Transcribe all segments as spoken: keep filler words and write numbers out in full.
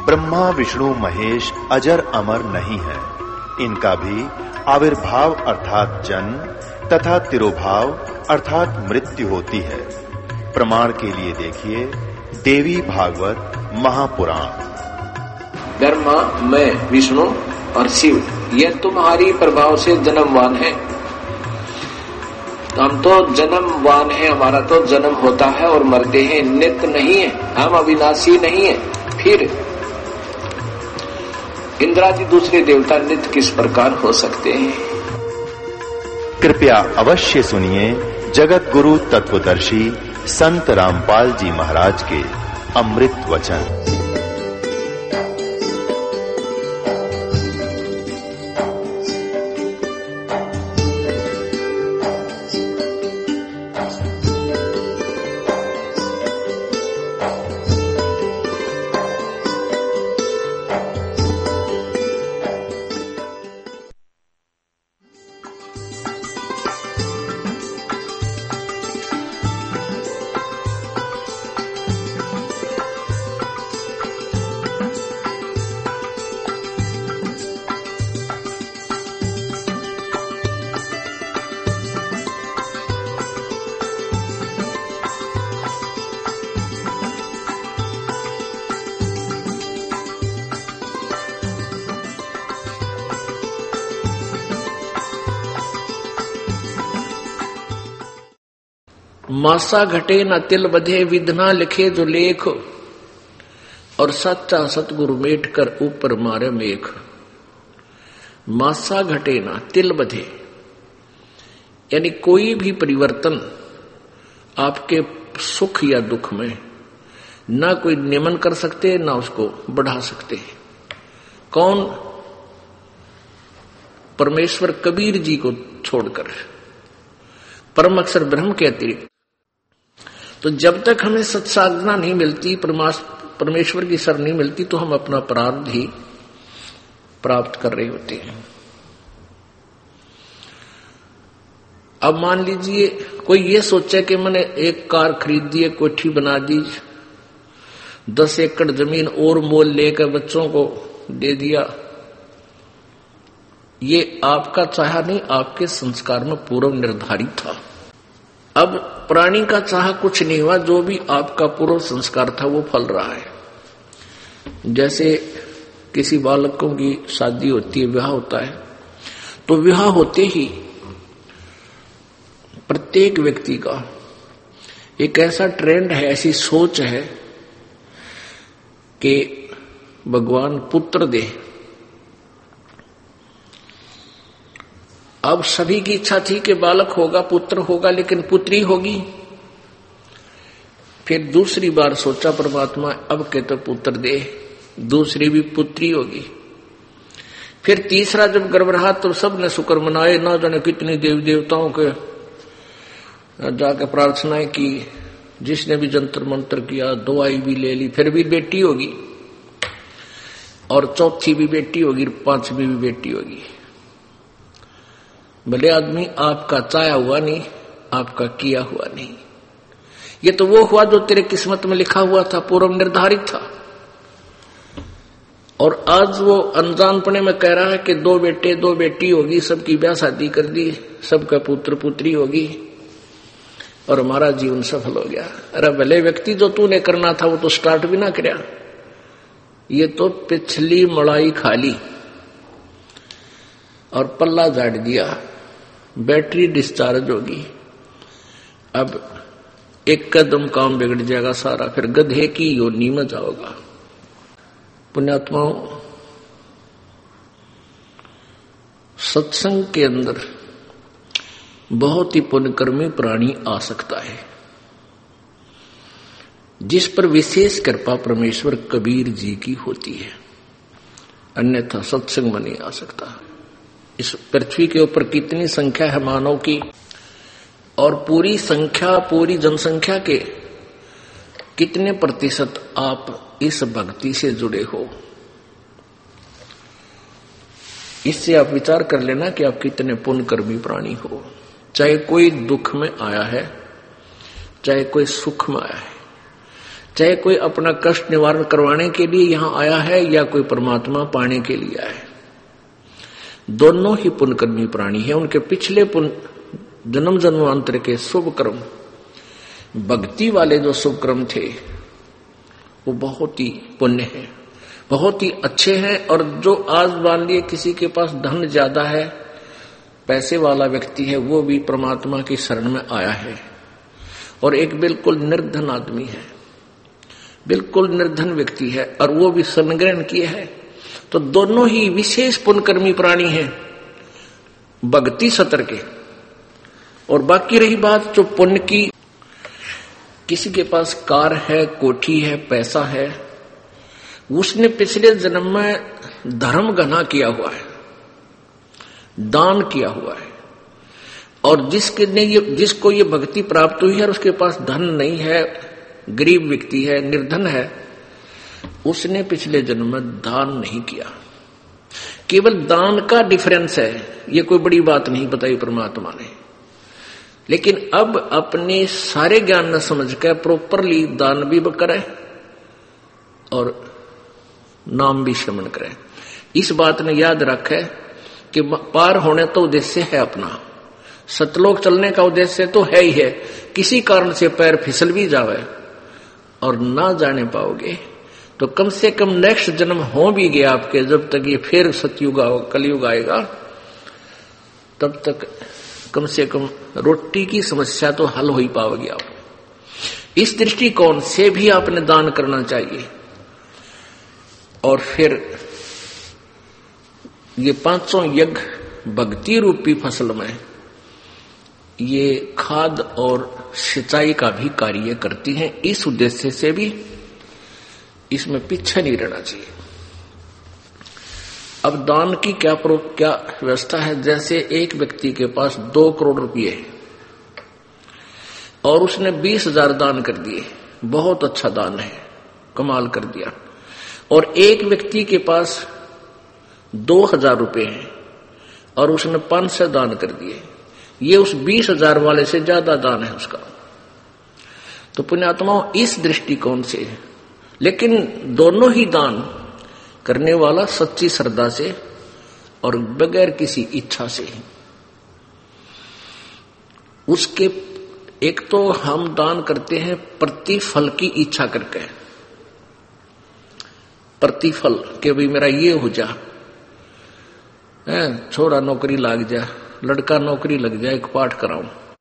ब्रह्मा विष्णु महेश अजर अमर नहीं है। इनका भी आविर्भाव अर्थात जन्म तथा तिरोभाव अर्थात मृत्यु होती है। प्रमाण के लिए देखिए देवी भागवत महापुराण। ब्रह्मा, मैं, विष्णु और शिव ये तुम्हारी प्रभाव से जन्मवान है। हम तो जन्मवान है, हमारा तो जन्म होता है और मरते हैं, नित्य नहीं है, हम अविनाशी नहीं है। फिर इंद्रादि दूसरे देवता नित्य किस प्रकार हो सकते हैं? कृपया अवश्य सुनिए जगत गुरु तत्वदर्शी संत रामपाल जी महाराज के अमृत वचन। मासा घटे न तिल बधे, विधना लिखे जो लेख, और सच्चा सतगुरु मेट कर ऊपर मारे मेघ। मासा घटे न तिल बधे, यानी कोई भी परिवर्तन आपके सुख या दुख में ना कोई नियमन कर सकते ना उसको बढ़ा सकते। कौन? परमेश्वर कबीर जी को छोड़कर, परम अक्षर ब्रह्म के अतिरिक्त। तो जब तक हमें सत्साधना नहीं मिलती, परमेश्वर की शरण नहीं मिलती, तो हम अपना प्रारब्ध ही प्राप्त कर रहे होते हैं। अब मान लीजिए कोई ये सोचे कि मैंने एक कार खरीद दी, एक कोठी बना दी, दस एकड़ जमीन और मोल लेकर बच्चों को दे दिया। ये आपका चाहा नहीं, आपके संस्कार में पूर्व निर्धारित था। अब प्राणी का चाह कुछ नहीं हुआ, जो भी आपका पूर्व संस्कार था वो फल रहा है। जैसे किसी बालकों की शादी होती है, विवाह होता है, तो विवाह होते ही प्रत्येक व्यक्ति का एक ऐसा ट्रेंड है, ऐसी सोच है कि भगवान पुत्र दे। अब सभी की इच्छा थी कि बालक होगा, पुत्र होगा, लेकिन पुत्री होगी। फिर दूसरी बार सोचा परमात्मा, अब कहते पुत्र दे, दूसरी भी पुत्री होगी। फिर तीसरा जब गर्भ रहा तो सबने शुक्र मनाए, ना जाने कितनी देव देवताओं के जाकर प्रार्थनाएं की, जिसने भी जंतर मंत्र किया, दवाई भी ले ली, फिर भी बेटी होगी, और चौथी भी बेटी होगी, पांचवी भी बेटी होगी। भले आदमी, आपका चाया हुआ नहीं, आपका किया हुआ नहीं। ये तो वो हुआ जो तेरे किस्मत में लिखा हुआ था, पूर्व निर्धारित था। और आज वो अनजानपने में कह रहा है कि दो बेटे दो बेटी होगी, सबकी ब्याह शादी कर दी, सबका पुत्र पुत्री होगी और हमारा जीवन सफल हो गया। अरे भले व्यक्ति, जो तूने करना था वो तो स्टार्ट भी ना करया, ये तो पिछली मड़ाई खाली और पल्ला झाड़ दिया, बैटरी डिस्चार्ज होगी। अब एक कदम काम बिगड़ जाएगा सारा, फिर गधे की योनि में जाओगा। पुण्यात्माओं, सत्संग के अंदर बहुत ही पुण्यकर्मी प्राणी आ सकता है, जिस पर विशेष कृपा परमेश्वर कबीर जी की होती है, अन्यथा सत्संग में नहीं आ सकता। इस पृथ्वी के ऊपर कितनी संख्या है मानव की, और पूरी संख्या, पूरी जनसंख्या के कितने प्रतिशत आप इस भक्ति से जुड़े हो? इससे आप विचार कर लेना कि आप कितने पुण्यकर्मी प्राणी हो। चाहे कोई दुख में आया है, चाहे कोई सुख में आया है, चाहे कोई अपना कष्ट निवारण करवाने के लिए यहां आया है या कोई परमात्मा पाने के लिए आया है, दोनों ही पुण्यकर्मी प्राणी है। उनके पिछले पुण्य जन्म जन्मांतर के शुभ कर्म, भक्ति वाले जो शुभ कर्म थे वो बहुत ही पुण्य है, बहुत ही अच्छे हैं। और जो आज मान लिए किसी के पास धन ज्यादा है, पैसे वाला व्यक्ति है, वो भी परमात्मा की शरण में आया है, और एक बिल्कुल निर्धन आदमी है, बिल्कुल निर्धन व्यक्ति है, और वो भी शरण ग्रहण किए है, तो दोनों ही विशेष पुण्यकर्मी प्राणी हैं भक्ति सतर के। और बाकी रही बात जो पुण्य की, किसी के पास कार है, कोठी है, पैसा है, उसने पिछले जन्म में धर्म घना किया हुआ है, दान किया हुआ है, और जिसके ने ये जिसको ये भक्ति प्राप्त हुई है और उसके पास धन नहीं है, गरीब व्यक्ति है, निर्धन है, उसने पिछले जन्म में दान नहीं किया। केवल दान का डिफरेंस है, ये कोई बड़ी बात नहीं बताई परमात्मा ने। लेकिन अब अपने सारे ज्ञान न समझ कर प्रॉपरली दान भी करे और नाम भी श्रवण करे। इस बात ने याद रखे कि पार होने तो उद्देश्य है अपना, सतलोक चलने का उद्देश्य तो है ही है। किसी कारण से पैर फिसल भी जावे और ना जाने पाओगे तो कम से कम नेक्स्ट जन्म हो भी गया आपके, जब तक ये फिर सतयुग कलयुग आएगा तब तक कम से कम रोटी की समस्या तो हल हो ही पाओगे आप। इस दृष्टिकोण से भी आपने दान करना चाहिए। और फिर ये पांचों यज्ञ भक्ति रूपी फसल में ये खाद और सिंचाई का भी कार्य करती हैं। इस उद्देश्य से भी इसमें पीछे नहीं रहना चाहिए। अब दान की क्या प्रो क्या व्यवस्था है, जैसे एक व्यक्ति के पास दो करोड़ रुपए है और उसने बीस हजार दान कर दिए, बहुत अच्छा दान है, कमाल कर दिया। और एक व्यक्ति के पास दो हजार रुपए हैं और उसने पांच सौ दान कर दिए, ये उस बीस हजार वाले से ज्यादा दान है उसका। तो पुण्यात्माओं इस दृष्टिकोण से, लेकिन दोनों ही दान करने वाला सच्ची श्रद्धा से और बगैर किसी इच्छा से। उसके एक तो हम दान करते हैं प्रतिफल की इच्छा करके, प्रतिफल के भी मेरा ये हो जा, छोरा नौकरी लग जा, लड़का नौकरी लग जाए, एक पाठ कराऊं,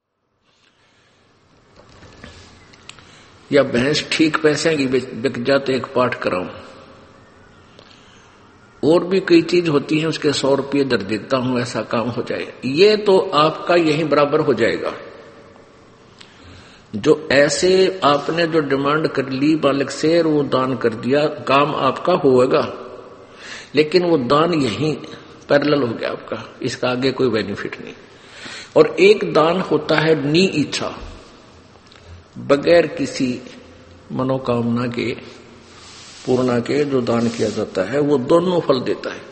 या भैंस ठीक पैसे की बिक जाते एक पाठ कराऊं, और भी कई चीज होती है उसके सौ रुपये दर देता हूं, ऐसा काम हो जाए, ये तो आपका यही बराबर हो जाएगा। जो ऐसे आपने जो डिमांड कर ली बालक से और वो दान कर दिया, काम आपका होगा, लेकिन वो दान यही पैरेलल हो गया आपका, इसका आगे कोई बेनिफिट नहीं। और एक दान होता है नी इच्छा, बगैर किसी मनोकामना के पूर्णा के जो दान किया जाता है, वो दोनों फल देता है।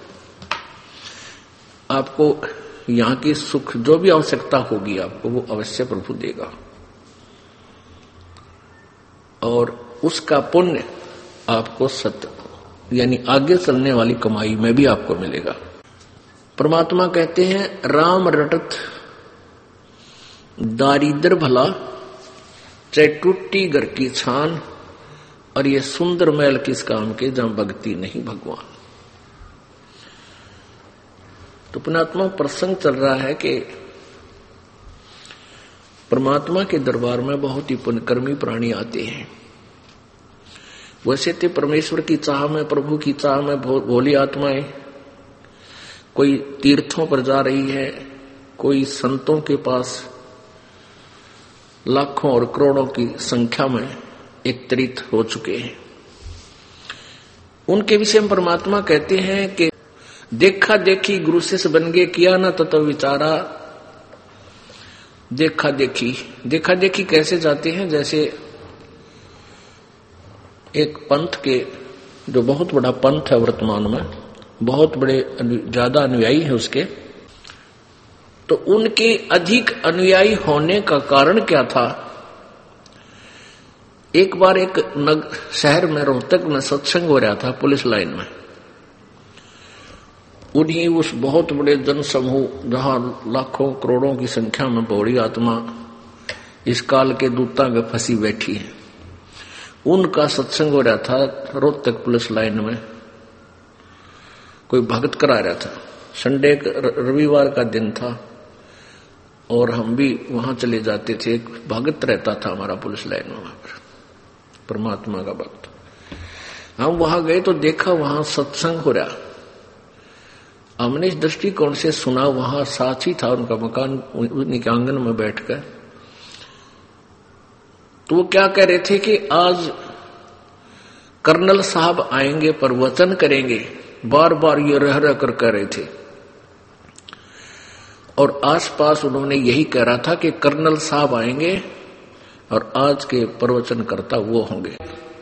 आपको यहाँ की सुख जो भी आवश्यकता होगी आपको वो अवश्य प्रभु देगा, और उसका पुण्य आपको सत्य यानी आगे चलने वाली कमाई में भी आपको मिलेगा। परमात्मा कहते हैं राम रटत दारिद्र भला, चाहे टूटी घर की छान, और ये सुंदर महल किस काम के जहां भक्ति नहीं भगवान। तो पुण्यात्मा प्रसंग चल रहा है कि परमात्मा के दरबार में बहुत ही पुण्यकर्मी प्राणी आते हैं। वैसे तो परमेश्वर की चाह में, प्रभु की चाह में भोली आत्माएं कोई तीर्थों पर जा रही है, कोई संतों के पास लाखों और करोड़ों की संख्या में एकत्रित हो चुके हैं। उनके विषय में परमात्मा कहते हैं कि देखा देखी गुरु शिष्य बन गए, किया ना तत्व विचारा। देखा देखी देखा देखी कैसे जाते हैं, जैसे एक पंथ के जो बहुत बड़ा पंथ है वर्तमान में, बहुत बड़े ज्यादा अनुयायी है उसके, तो उनके अधिक अनुयायी होने का कारण क्या था एक बार एक नग शहर में रोहतक में सत्संग हो रहा था पुलिस लाइन में। उन्हीं उस बहुत बड़े जन समूह जहां लाखों करोड़ों की संख्या में बौड़ी आत्मा इस काल के दूता में फंसी बैठी है, उनका सत्संग हो रहा था रोहतक पुलिस लाइन में। कोई भगत करा रहा था, संडे रविवार का दिन था और हम भी वहां चले जाते थे। एक भगत रहता था हमारा पुलिस लाइन में, वहां पर परमात्मा का भक्त। हम वहां गए तो देखा वहां सत्संग हो रहा। हमने इस दृष्टिकोण से सुना, वहां साथ ही था उनका मकान, उन्हीं के आंगन में बैठकर। तो वो क्या कह रहे थे कि आज कर्नल साहब आएंगे, प्रवचन करेंगे, बार बार ये रह रह कर कह रहे थे। और आसपास उन्होंने यही कह रहा था कि कर्नल साहब आएंगे और आज के प्रवचनकर्ता वो होंगे।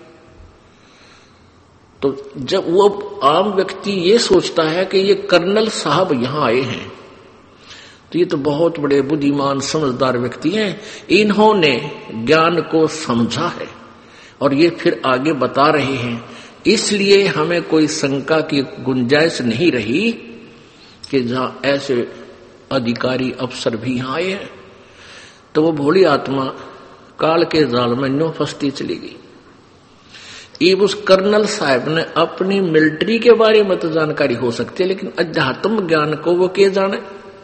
तो जब वो आम व्यक्ति ये सोचता है कि ये कर्नल साहब यहां आए हैं, तो ये तो बहुत बड़े बुद्धिमान समझदार व्यक्ति हैं, इन्होंने ज्ञान को समझा है और ये फिर आगे बता रहे हैं, इसलिए हमें कोई शंका की गुंजाइश नहीं रही कि जहां ऐसे अधिकारी अफसर भी यहां आए हैं। तो वो भोली आत्मा काल के जाल में न्यों फंसती चली गई। इब उस कर्नल साहब ने अपनी मिलिट्री के बारे में तो जानकारी हो सकती है, लेकिन अध्यात्म ज्ञान को वो के जाने।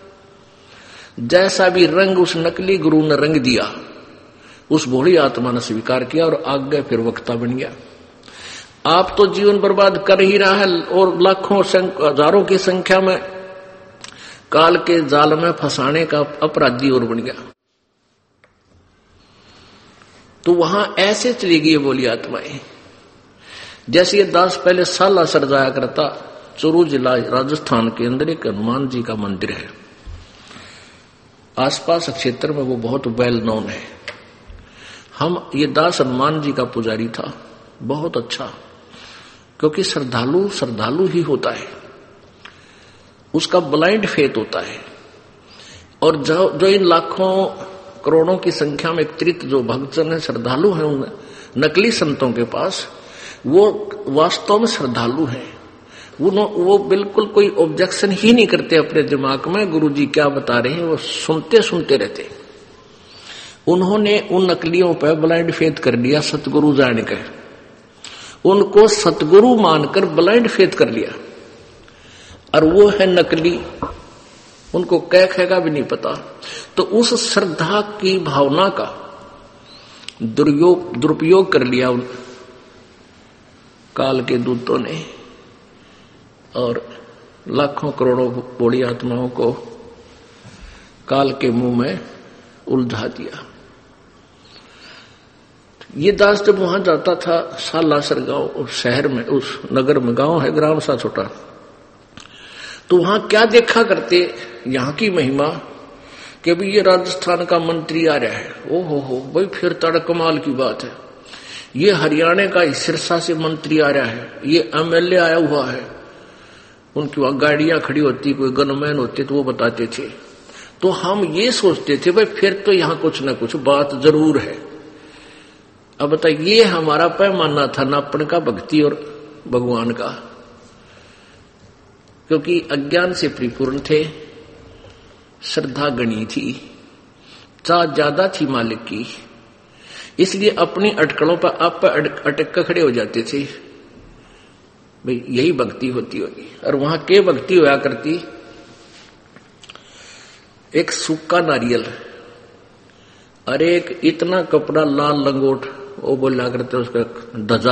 जैसा भी रंग उस नकली गुरु ने रंग दिया, उस भोली आत्मा ने स्वीकार किया और आगे फिर वक्ता बन गया। आप तो जीवन बर्बाद कर ही रहा है और लाखों हजारों की संख्या में काल के जाल में फंसाने का अपराधी और बन गया। तो वहां ऐसे चली गई बोली आत्माएं। जैसे ये दास पहले साला सर जाया करता, चूरू जिला राजस्थान के अंदर एक हनुमान जी का मंदिर है, आसपास क्षेत्र में वो बहुत वेल नोन है। हम ये दास हनुमान जी का पुजारी था, बहुत अच्छा, क्योंकि श्रद्धालु श्रद्धालु ही होता है, उसका ब्लाइंड फेथ होता है। और जो जो इन लाखों करोड़ों की संख्या में एकत्रित जो भक्तजन है, श्रद्धालु हैं उन नकली संतों के पास, वो वास्तव में श्रद्धालु हैं। वो वो बिल्कुल कोई ऑब्जेक्शन ही नहीं करते अपने दिमाग में, गुरु जी क्या बता रहे हैं वो सुनते सुनते रहते। उन्होंने उन नकलियों पर ब्लाइंड फेथ कर लिया, सतगुरु जान कर उनको सतगुरु मानकर ब्लाइंड फेथ कर लिया। और वो है नकली, उनको कह कहेगा भी नहीं पता। तो उस श्रद्धा की भावना का दुरुपयोग दुरुपयोग कर लिया उन काल के दूतों ने और लाखों करोड़ों बड़ी आत्माओं को काल के मुंह में उलझा दिया। ये दास जब वहां जाता था सालासर गांव, उस शहर में, उस नगर में, गांव है ग्राम सा छोटा, तो वहां क्या देखा करते, यहां की महिमा कि भी ये राजस्थान का मंत्री आ रहा है, ओ हो हो भाई फिर तड़ कमाल की बात है। ये हरियाणा का सिरसा से मंत्री आ रहा है, ये एमएलए आया हुआ है। उनकी वहां गाड़ियां खड़ी होती, कोई गनमैन होते तो वो बताते थे। तो हम ये सोचते थे भाई फिर तो यहां कुछ ना कुछ बात जरूर है। अब बता, ये हमारा पैमाना था नापण का भक्ति और भगवान का, क्योंकि अज्ञान से परिपूर्ण थे, श्रद्धा गणी थी, चाह ज्यादा थी मालिक की, इसलिए अपनी अटकलों पर आप अटक कर खड़े हो जाते थे। भाई यही भक्ति होती होगी। और वहां के भक्ति होया करती, एक सूखा नारियल, अरे एक इतना कपड़ा लाल लंगोट, वो बोला करते उसका दजा,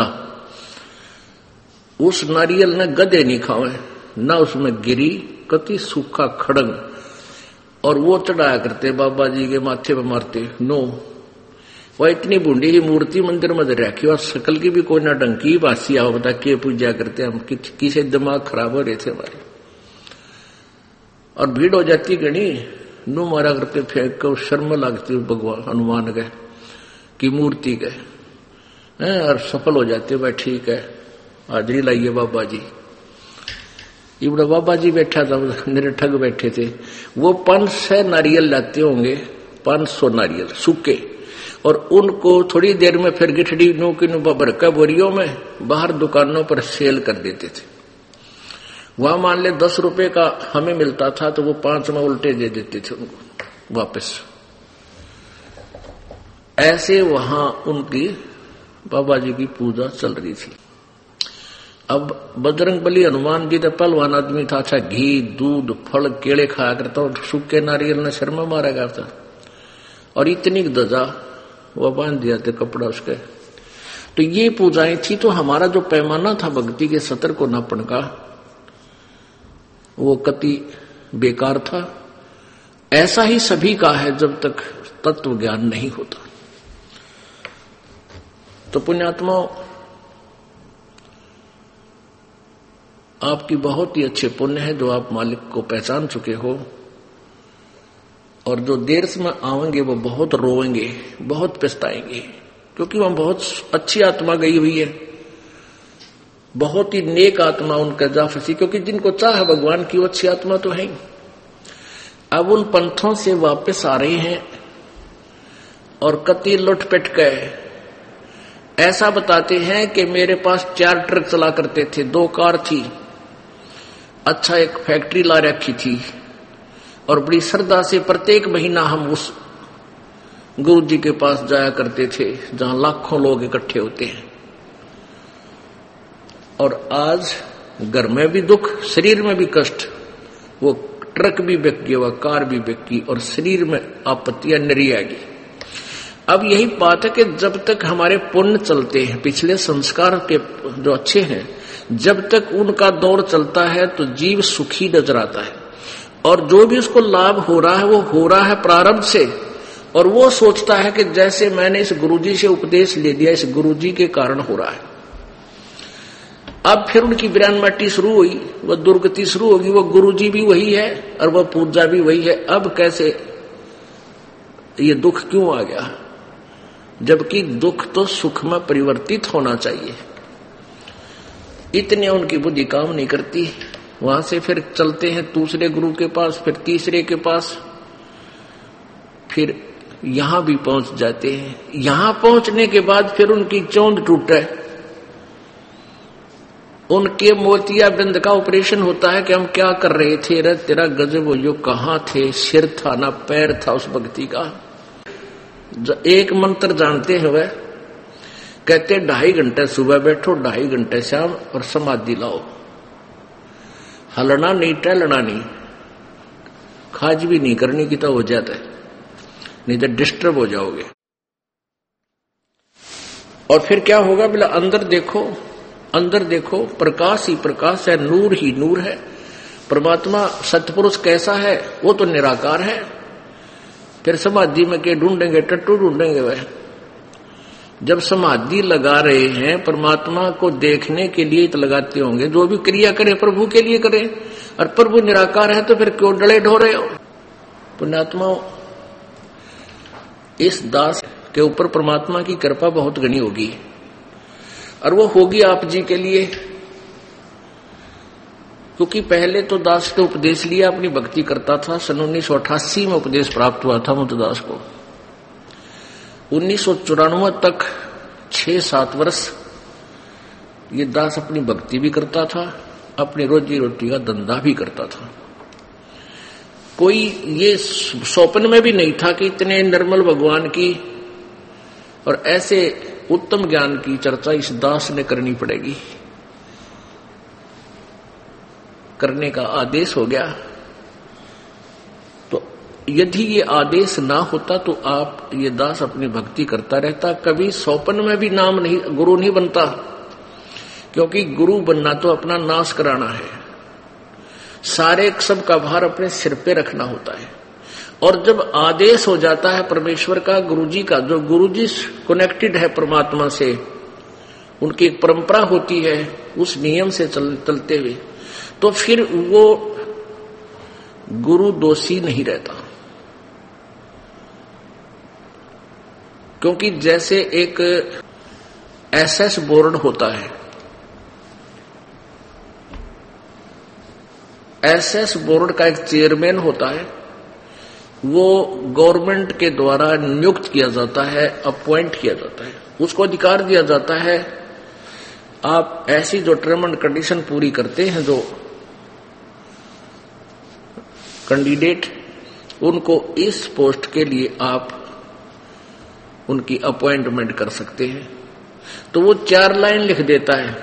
उस नारियल ने गधे नहीं खावे, ना उसमें गिरी, कति सूखा खड़ंग, और वो चढ़ाया करते बाबा जी के माथे पे मारते। नो, वह इतनी बूढ़ी ही मूर्ति मंदिर में रखी और शकल की भी कोई ना डंकी बासी आओ बता के पूजा करते। हम कि, किसे दिमाग खराब हो रहे थे हमारे। और भीड़ हो जाती गणी, नो मारा करते, फेंक कर शर्म लगती भगवान हनुमान के की मूर्ति के, और सफल हो जाते। भाई ठीक है, हाजरी लाइए बाबा जी। इबड़ा बाबा जी बैठा था, निरठग बैठे थे। वो पांच सौ नारियल लाते होंगे, पांच सौ नारियल सूखे, और उनको थोड़ी देर में फिर गिठड़ी नू की नू भरका बोरियों में बाहर दुकानों पर सेल कर देते थे। वहां मान ले दस रुपए का हमें मिलता था तो वो पांच में उल्टे दे देते थे उनको वापस। ऐसे वहां उनकी बाबा जी की पूजा चल रही थी। अब बजरंग बली हनुमान जी तो पहलवान आदमी था, अच्छा घी दूध फल केले खाया करता और सूखे नारियल ने शर्मा मारा करता और इतनी दजा वो बांध दिया थे कपड़ा उसके। तो ये पूजाएं थी। तो हमारा जो पैमाना था भक्ति के सतर को नापण का वो कति बेकार था। ऐसा ही सभी का है जब तक तत्व ज्ञान नहीं होता। तो पुण्यात्मा आपकी बहुत ही अच्छे पुण्य है जो आप मालिक को पहचान चुके हो, और जो देर से में आवेंगे वो बहुत रोएंगे, बहुत पछताएंगे, क्योंकि वहां बहुत अच्छी आत्मा गई हुई है, बहुत ही नेक आत्मा उनका जा फंसी, क्योंकि जिनको चाह भगवान की वो अच्छी आत्मा तो है। अब उन पंथों से वापस आ रहे हैं और कति लुटपट गए। ऐसा बताते हैं कि मेरे पास चार ट्रक चला करते थे, दो कार थी, अच्छा एक फैक्ट्री ला रखी थी, और बड़ी श्रद्धा से प्रत्येक महीना हम उस गुरु जी के पास जाया करते थे जहां लाखों लोग इकट्ठे होते हैं। और आज घर में भी दुख, शरीर में भी कष्ट, वो ट्रक भी बिक गया, वह कार भी बिक गई, और शरीर में आपत्तियां नरी आएगी। अब यही बात है कि जब तक हमारे पुण्य चलते हैं, पिछले संस्कार के जो अच्छे हैं, जब तक उनका दौर चलता है तो जीव सुखी नजर आता है, और जो भी उसको लाभ हो रहा है वो हो रहा है प्रारब्ध से, और वो सोचता है कि जैसे मैंने इस गुरुजी से उपदेश ले लिया, इस गुरुजी के कारण हो रहा है। अब फिर उनकी विरानमाटी शुरू हुई, वह दुर्गति शुरू होगी, वो गुरुजी भी वही है और वह पूजा भी वही है। अब कैसे ये दुख क्यों आ गया, जबकि दुख तो सुख में परिवर्तित होना चाहिए। इतने उनकी बुद्धि काम नहीं करती। वहां से फिर चलते हैं दूसरे गुरु के पास, फिर तीसरे के पास, फिर यहां भी पहुंच जाते हैं। यहां पहुंचने के बाद फिर उनकी चौंध टूटे, उनके मोतियाबिंद का ऑपरेशन होता है कि हम क्या कर रहे थे रे, तेरा गजब हो, कहां थे, सिर था ना पैर था उस भक्ति का। एक मंत्र जानते हैं वह, कहते ढाई घंटे सुबह बैठो, ढाई घंटे शाम, और समाधि लाओ, हलना नहीं टहलना नहीं, खाज भी नहीं करनी की तो हो जाता है, नहीं तो डिस्टर्ब हो जाओगे। और फिर क्या होगा, बोला अंदर देखो, अंदर देखो, प्रकाश ही प्रकाश है, नूर ही नूर है। परमात्मा सतपुरुष कैसा है, वो तो निराकार है। फिर समाधि में के ढूंढेंगे, टट्टू ढूंढेंगे वह। जब समाधि लगा रहे हैं, परमात्मा को देखने के लिए तो लगाते होंगे, जो भी क्रिया करे प्रभु के लिए करे, और प्रभु निराकार है तो फिर क्यों डले ढो रहे हो। पुण्यात्मा, इस दास के ऊपर परमात्मा की कृपा बहुत घनी होगी, और वो होगी आप जी के लिए, क्योंकि पहले तो दास ने उपदेश लिया, अपनी भक्ति करता था। सन उन्नीस सौ अठासी में उपदेश प्राप्त हुआ था मुद्दास को। उन्नीस सौ चौरानवे तक छह सात वर्ष ये दास अपनी भक्ति भी करता था, अपनी रोजी रोटी का धंधा भी करता था। कोई ये स्वप्न में भी नहीं था कि इतने निर्मल भगवान की और ऐसे उत्तम ज्ञान की चर्चा इस दास ने करनी पड़ेगी। करने का आदेश हो गया। तो यदि ये आदेश ना होता तो आप ये दास अपनी भक्ति करता रहता, कभी स्वप्न में भी नाम नहीं, गुरु नहीं बनता, क्योंकि गुरु बनना तो अपना नाश कराना है, सारे सब का भार अपने सिर पे रखना होता है। और जब आदेश हो जाता है परमेश्वर का, गुरुजी का, जो गुरुजी कनेक्टेड है परमात्मा से, उनकी एक परंपरा होती है, उस नियम से चल, चलते हुए, तो फिर वो गुरु दोषी नहीं रहता। क्योंकि जैसे एक एसएस बोर्ड होता है, एसएस बोर्ड का एक चेयरमैन होता है, वो गवर्नमेंट के द्वारा नियुक्त किया जाता है, अपॉइंट किया जाता है, उसको अधिकार दिया जाता है आप ऐसी जो टर्म एंड कंडीशन पूरी करते हैं जो कैंडिडेट, उनको इस पोस्ट के लिए आप उनकी अपॉइंटमेंट कर सकते हैं। तो वो चार लाइन लिख देता है,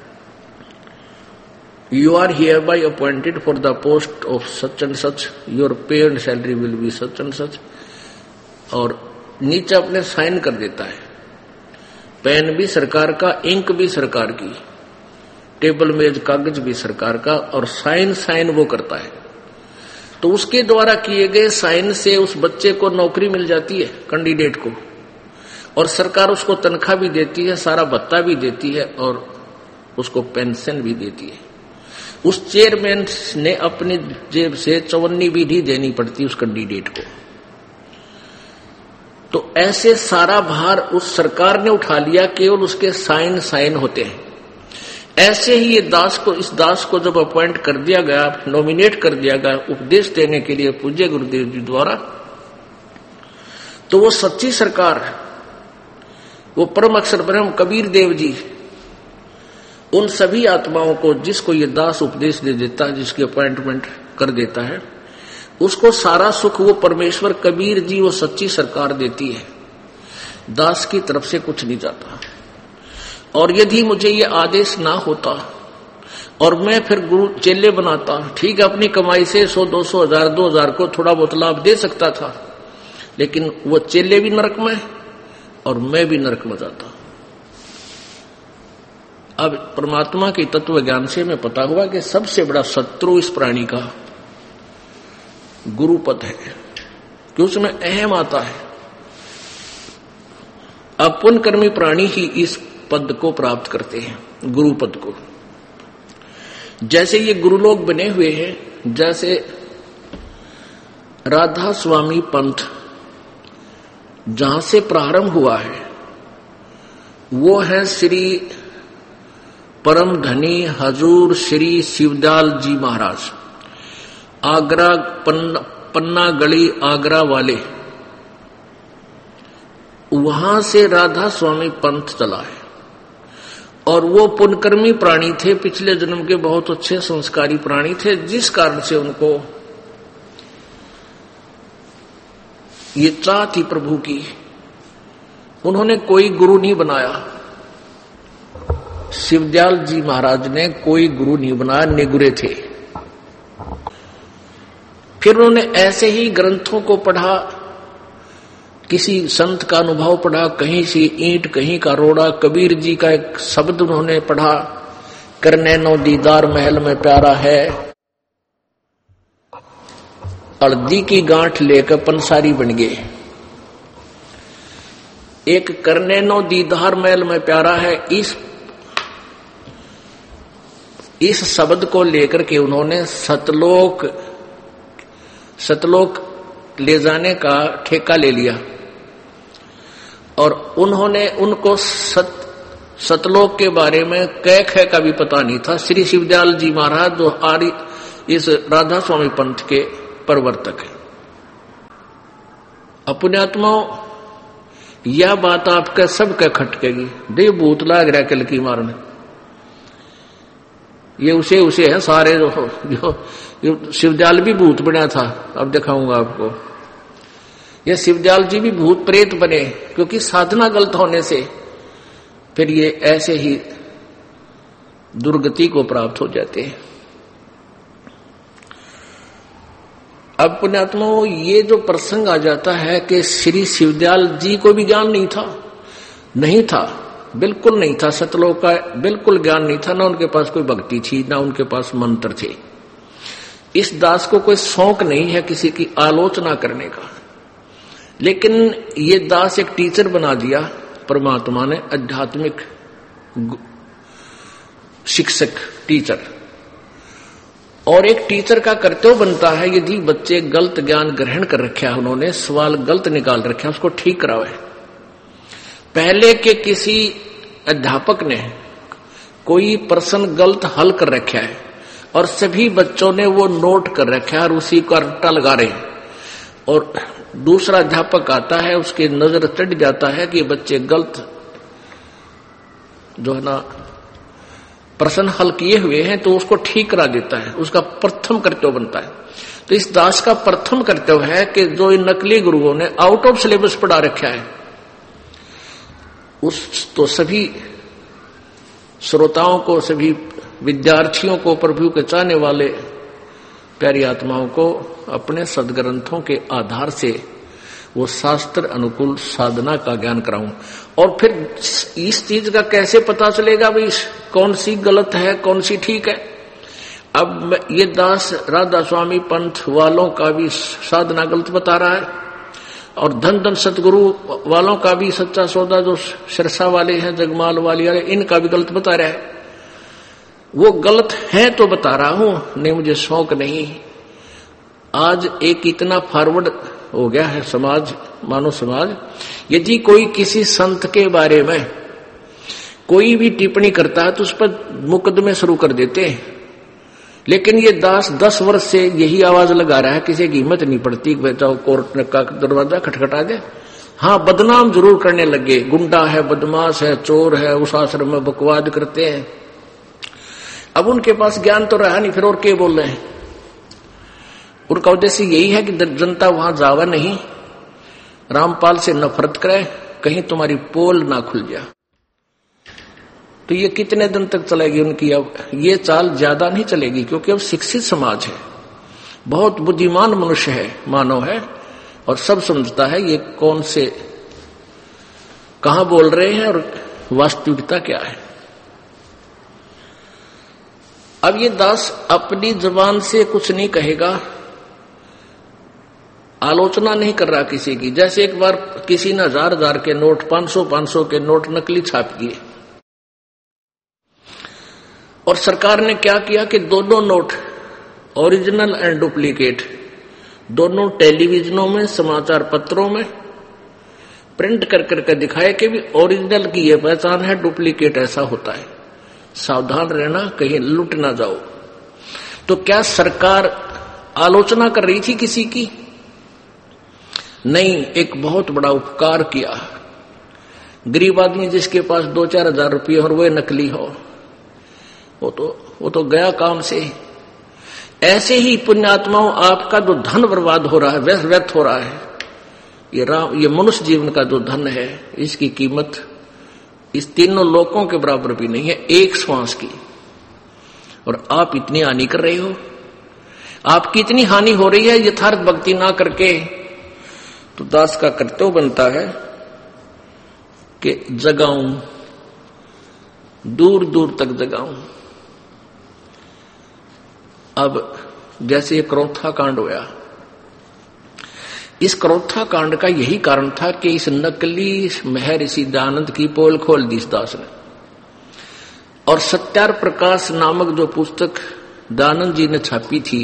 you are hereby appointed for the post of such and such, your pay and salary will be such and such, और नीचे अपने साइन कर देता है। पेन भी सरकार का, इंक भी सरकार की, टेबल मेज कागज भी सरकार का, और साइन साइन वो करता है। तो उसके द्वारा किए गए साइन से उस बच्चे को नौकरी मिल जाती है, कैंडिडेट को, और सरकार उसको तनख्वाह भी देती है, सारा भत्ता भी देती है, और उसको पेंशन भी देती है। उस चेयरमैन ने अपनी जेब से चौवन्नी भी नहीं देनी पड़ती उस कैंडिडेट को। तो ऐसे सारा भार उस सरकार ने उठा लिया, केवल उसके साइन साइन होते हैं। ऐसे ही ये दास को, इस दास को जब अपॉइंट कर दिया गया, नॉमिनेट कर दिया गया उपदेश देने के लिए पूज्य गुरुदेव जी द्वारा, तो वो सच्ची सरकार, वो परम अक्षर ब्रह्म कबीर देव जी उन सभी आत्माओं को, जिसको ये दास उपदेश दे देता है, जिसकी अपॉइंटमेंट कर देता है, उसको सारा सुख वो परमेश्वर कबीर जी, वो सच्ची सरकार देती है। दास की तरफ से कुछ नहीं जाता। और यदि मुझे ये आदेश ना होता और मैं फिर गुरु चेले बनाता, ठीक है, अपनी कमाई से सौ दो सौ हजार दो हजार को थोड़ा बहुत लाभ दे सकता था, लेकिन वो चेले भी नरक में और मैं भी नरक में जाता। अब परमात्मा के तत्व ज्ञान से मैं पता हुआ कि सबसे बड़ा शत्रु इस प्राणी का गुरुपद है, कि उसमें अहम आता है। अब पुण्यकर्मी प्राणी ही इस पद को प्राप्त करते हैं, गुरुपद को। जैसे ये गुरुलोक बने हुए हैं, जैसे राधा स्वामी पंथ जहां से प्रारंभ हुआ है, वो है श्री परम धनी हजूर श्री शिवदयाल जी महाराज, आगरा पन्ना, पन्ना गली आगरा वाले, वहां से राधा स्वामी पंथ चला है। और वो पुण्यकर्मी प्राणी थे, पिछले जन्म के बहुत अच्छे संस्कारी प्राणी थे, जिस कारण से उनको ये चाह थी प्रभु की। उन्होंने कोई गुरु नहीं बनाया, शिवदयाल जी महाराज ने कोई गुरु नहीं बनाया, निगुरे थे। फिर उन्होंने ऐसे ही ग्रंथों को पढ़ा, किसी संत का अनुभव पढ़ा, कहीं सी ईंट कहीं का रोड़ा, कबीर जी का एक शब्द उन्होंने पढ़ा, करने नो दीदार महल में प्यारा है, हल्दी की गांठ लेकर पंसारी बन गए। एक करने नो दीदार महल में प्यारा है, इस इस शब्द को लेकर के उन्होंने सतलोक सतलोक ले जाने का ठेका ले लिया। और उन्होंने उनको सत सतलोक के बारे में कै खे का भी पता नहीं था। श्री शिवदयाल जी महाराज जो आर्य इस राधा स्वामी पंथ के प्रवर्तक है। अपने आत्माओं, यह बात आपके सबके खटकेगी, दे भूत लाग रहा कल की मारने, ये उसे उसे है सारे जो, जो शिवदयाल भी भूत बना था। अब दिखाऊंगा आपको, ये शिवदयाल जी भी भूत प्रेत बने, क्योंकि साधना गलत होने से फिर ये ऐसे ही दुर्गति को प्राप्त हो जाते हैं। अब पुण्यात्माओं, ये जो प्रसंग आ जाता है कि श्री शिवदयाल जी को भी ज्ञान नहीं था, नहीं था, बिल्कुल नहीं था, सतलोक का बिल्कुल ज्ञान नहीं था, ना उनके पास कोई भक्ति थी, ना उनके पास मंत्र थे। इस दास को कोई शौक नहीं है किसी की आलोचना करने का, लेकिन ये दास एक टीचर बना दिया परमात्मा ने, आध्यात्मिक शिक्षक टीचर। और एक टीचर का कर्तव्य बनता है, यदि बच्चे गलत ज्ञान ग्रहण कर रखे है, उन्होंने सवाल गलत निकाल रखे, उसको ठीक करावे। पहले के किसी अध्यापक ने कोई प्रश्न गलत हल कर रखा है और सभी बच्चों ने वो नोट कर रखा है और उसी का रट्टा लगा रहे हैं, और दूसरा अध्यापक आता है, उसके नजर चढ़ जाता है कि बच्चे गलत जो है ना प्रश्न हल किए हुए हैं, तो उसको ठीक करा देता है, उसका प्रथम कर्तव्य बनता है। तो इस दास का प्रथम कर्तव्य है कि जो इन नकली गुरुओं ने आउट ऑफ सिलेबस पढ़ा रखा है, उस तो सभी श्रोताओं को, सभी विद्यार्थियों को, प्रभु के चाहने वाले प्यारी आत्माओं को अपने सदग्रंथों के आधार से वो शास्त्र अनुकूल साधना का ज्ञान कराऊं। और फिर इस चीज का कैसे पता चलेगा भाई कौन सी गलत है, कौन सी ठीक है? अब ये दास राधा स्वामी पंथ वालों का भी साधना गलत बता रहा है, और धन धन सतगुरु वालों का भी सच्चा सौदा जो सिरसा वाले हैं, जगमाल वाले वाले, इनका भी गलत बता रहा है। वो गलत है तो बता रहा हूं, नहीं मुझे शौक नहीं। आज एक इतना फॉरवर्ड हो गया है समाज, मानव समाज, यदि कोई किसी संत के बारे में कोई भी टिप्पणी करता है तो उस पर मुकदमे शुरू कर देते हैं। लेकिन ये दास दस वर्ष से यही आवाज लगा रहा है, किसी की हिम्मत नहीं पड़ती कि जाओ कोर्ट का दरवाजा खटखटा दे। हाँ, बदनाम जरूर करने लगे, गुंडा है, बदमाश है, चोर है, उस आश्रम में बकवाद करते हैं। अब उनके पास ज्ञान तो रहा नहीं, फिर और क्या बोल रहे हैं? उनका उद्देश्य यही है कि जनता वहां जावा नहीं, रामपाल से नफरत करे, कहीं तुम्हारी पोल ना खुल जाए। तो ये कितने दिन तक चलेगी उनकी? अब ये चाल ज्यादा नहीं चलेगी, क्योंकि अब शिक्षित समाज है, बहुत बुद्धिमान मनुष्य है, मानव है, और सब समझता है ये कौन से कहां बोल रहे हैं और वास्तविकता क्या है। अब ये दास अपनी जुबान से कुछ नहीं कहेगा, आलोचना नहीं कर रहा किसी की। जैसे एक बार किसी ने हजार हजार के नोट, पांच सौ पांच सौ के नोट नकली छाप किए, और सरकार ने क्या किया कि दोनों नोट, ओरिजिनल एंड डुप्लीकेट, दोनों टेलीविजनों में, समाचार पत्रों में प्रिंट कर करके दिखाए कि भी ओरिजिनल की यह पहचान है, डुप्लीकेट ऐसा होता है, सावधान रहना, कहीं लुट ना जाओ। तो क्या सरकार आलोचना कर रही थी किसी की? नहीं, एक बहुत बड़ा उपकार किया। गरीब आदमी जिसके पास दो चार हजार रुपये और वह नकली हो, वो तो वो तो गया काम से। ऐसे ही पुण्यात्माओं, आपका जो धन बर्बाद हो रहा है, व्यर्थ व्यर्थ हो रहा है, ये राम ये मनुष्य जीवन का जो धन है, इसकी कीमत इस तीनों लोकों के बराबर भी नहीं है, एक श्वास की। और आप इतनी हानि कर रहे हो, आपकी इतनी हानि हो रही है यथार्थ भक्ति ना करके। तो दास का कर्तव्य बनता है कि जगाऊं, दूर दूर तक जगाऊं। अब जैसे ये क्रोथा कांड हुआ, इस क्रोथा कांड का यही कारण था कि इस नकली महर्षि दयानंद की पोल खोल दी इस दास ने। और सत्यार प्रकाश नामक जो पुस्तक दयानंद जी ने छापी थी,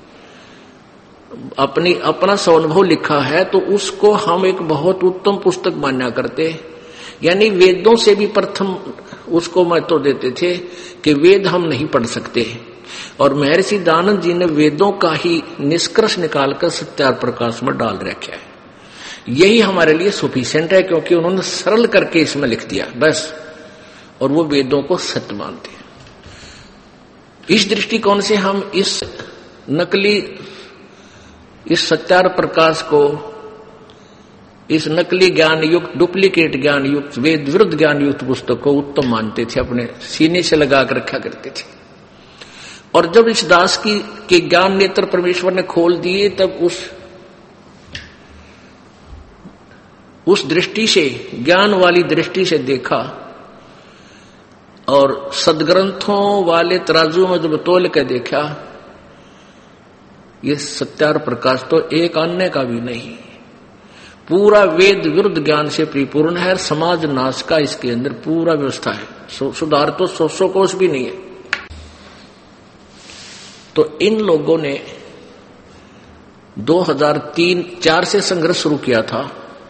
अपनी अपना स्वानुभव लिखा है, तो उसको हम एक बहुत उत्तम पुस्तक मान्या करते, यानी वेदों से भी प्रथम उसको महत्व देते थे कि वेद हम नहीं पढ़ सकते। और महर्षि दयानंद जी ने वेदों का ही निष्कर्ष निकालकर सत्यार प्रकाश में डाल रखा है। यही हमारे लिए सफिशिएंट है, क्योंकि उन्होंने सरल करके इसमें लिख दिया बस, और वो वेदों को सत्य मानते हैं। इस दृष्टिकोण से हम इस नकली, इस सत्यार प्रकाश को, इस नकली ज्ञान युक्त, डुप्लीकेट ज्ञान युक्त, वेद विरुद्ध ज्ञान युक्त पुस्तक को उत्तम मानते थे, अपने सीने से लगा कर रखा करते थे। और जब इस दास की के ज्ञान नेत्र परमेश्वर ने खोल दिए, तब उस उस दृष्टि से, ज्ञान वाली दृष्टि से देखा, और सदग्रंथों वाले तराजू में जब तोल के देखा, ये सत्यार प्रकाश तो एक अन्य का भी नहीं, पूरा वेद विरुद्ध ज्ञान से परिपूर्ण है। समाज नाश का इसके अंदर पूरा व्यवस्था है, सुधार तो सौ सौ कोष भी नहीं है। तो इन लोगों ने दो हज़ार तीन चार से संघर्ष शुरू किया था।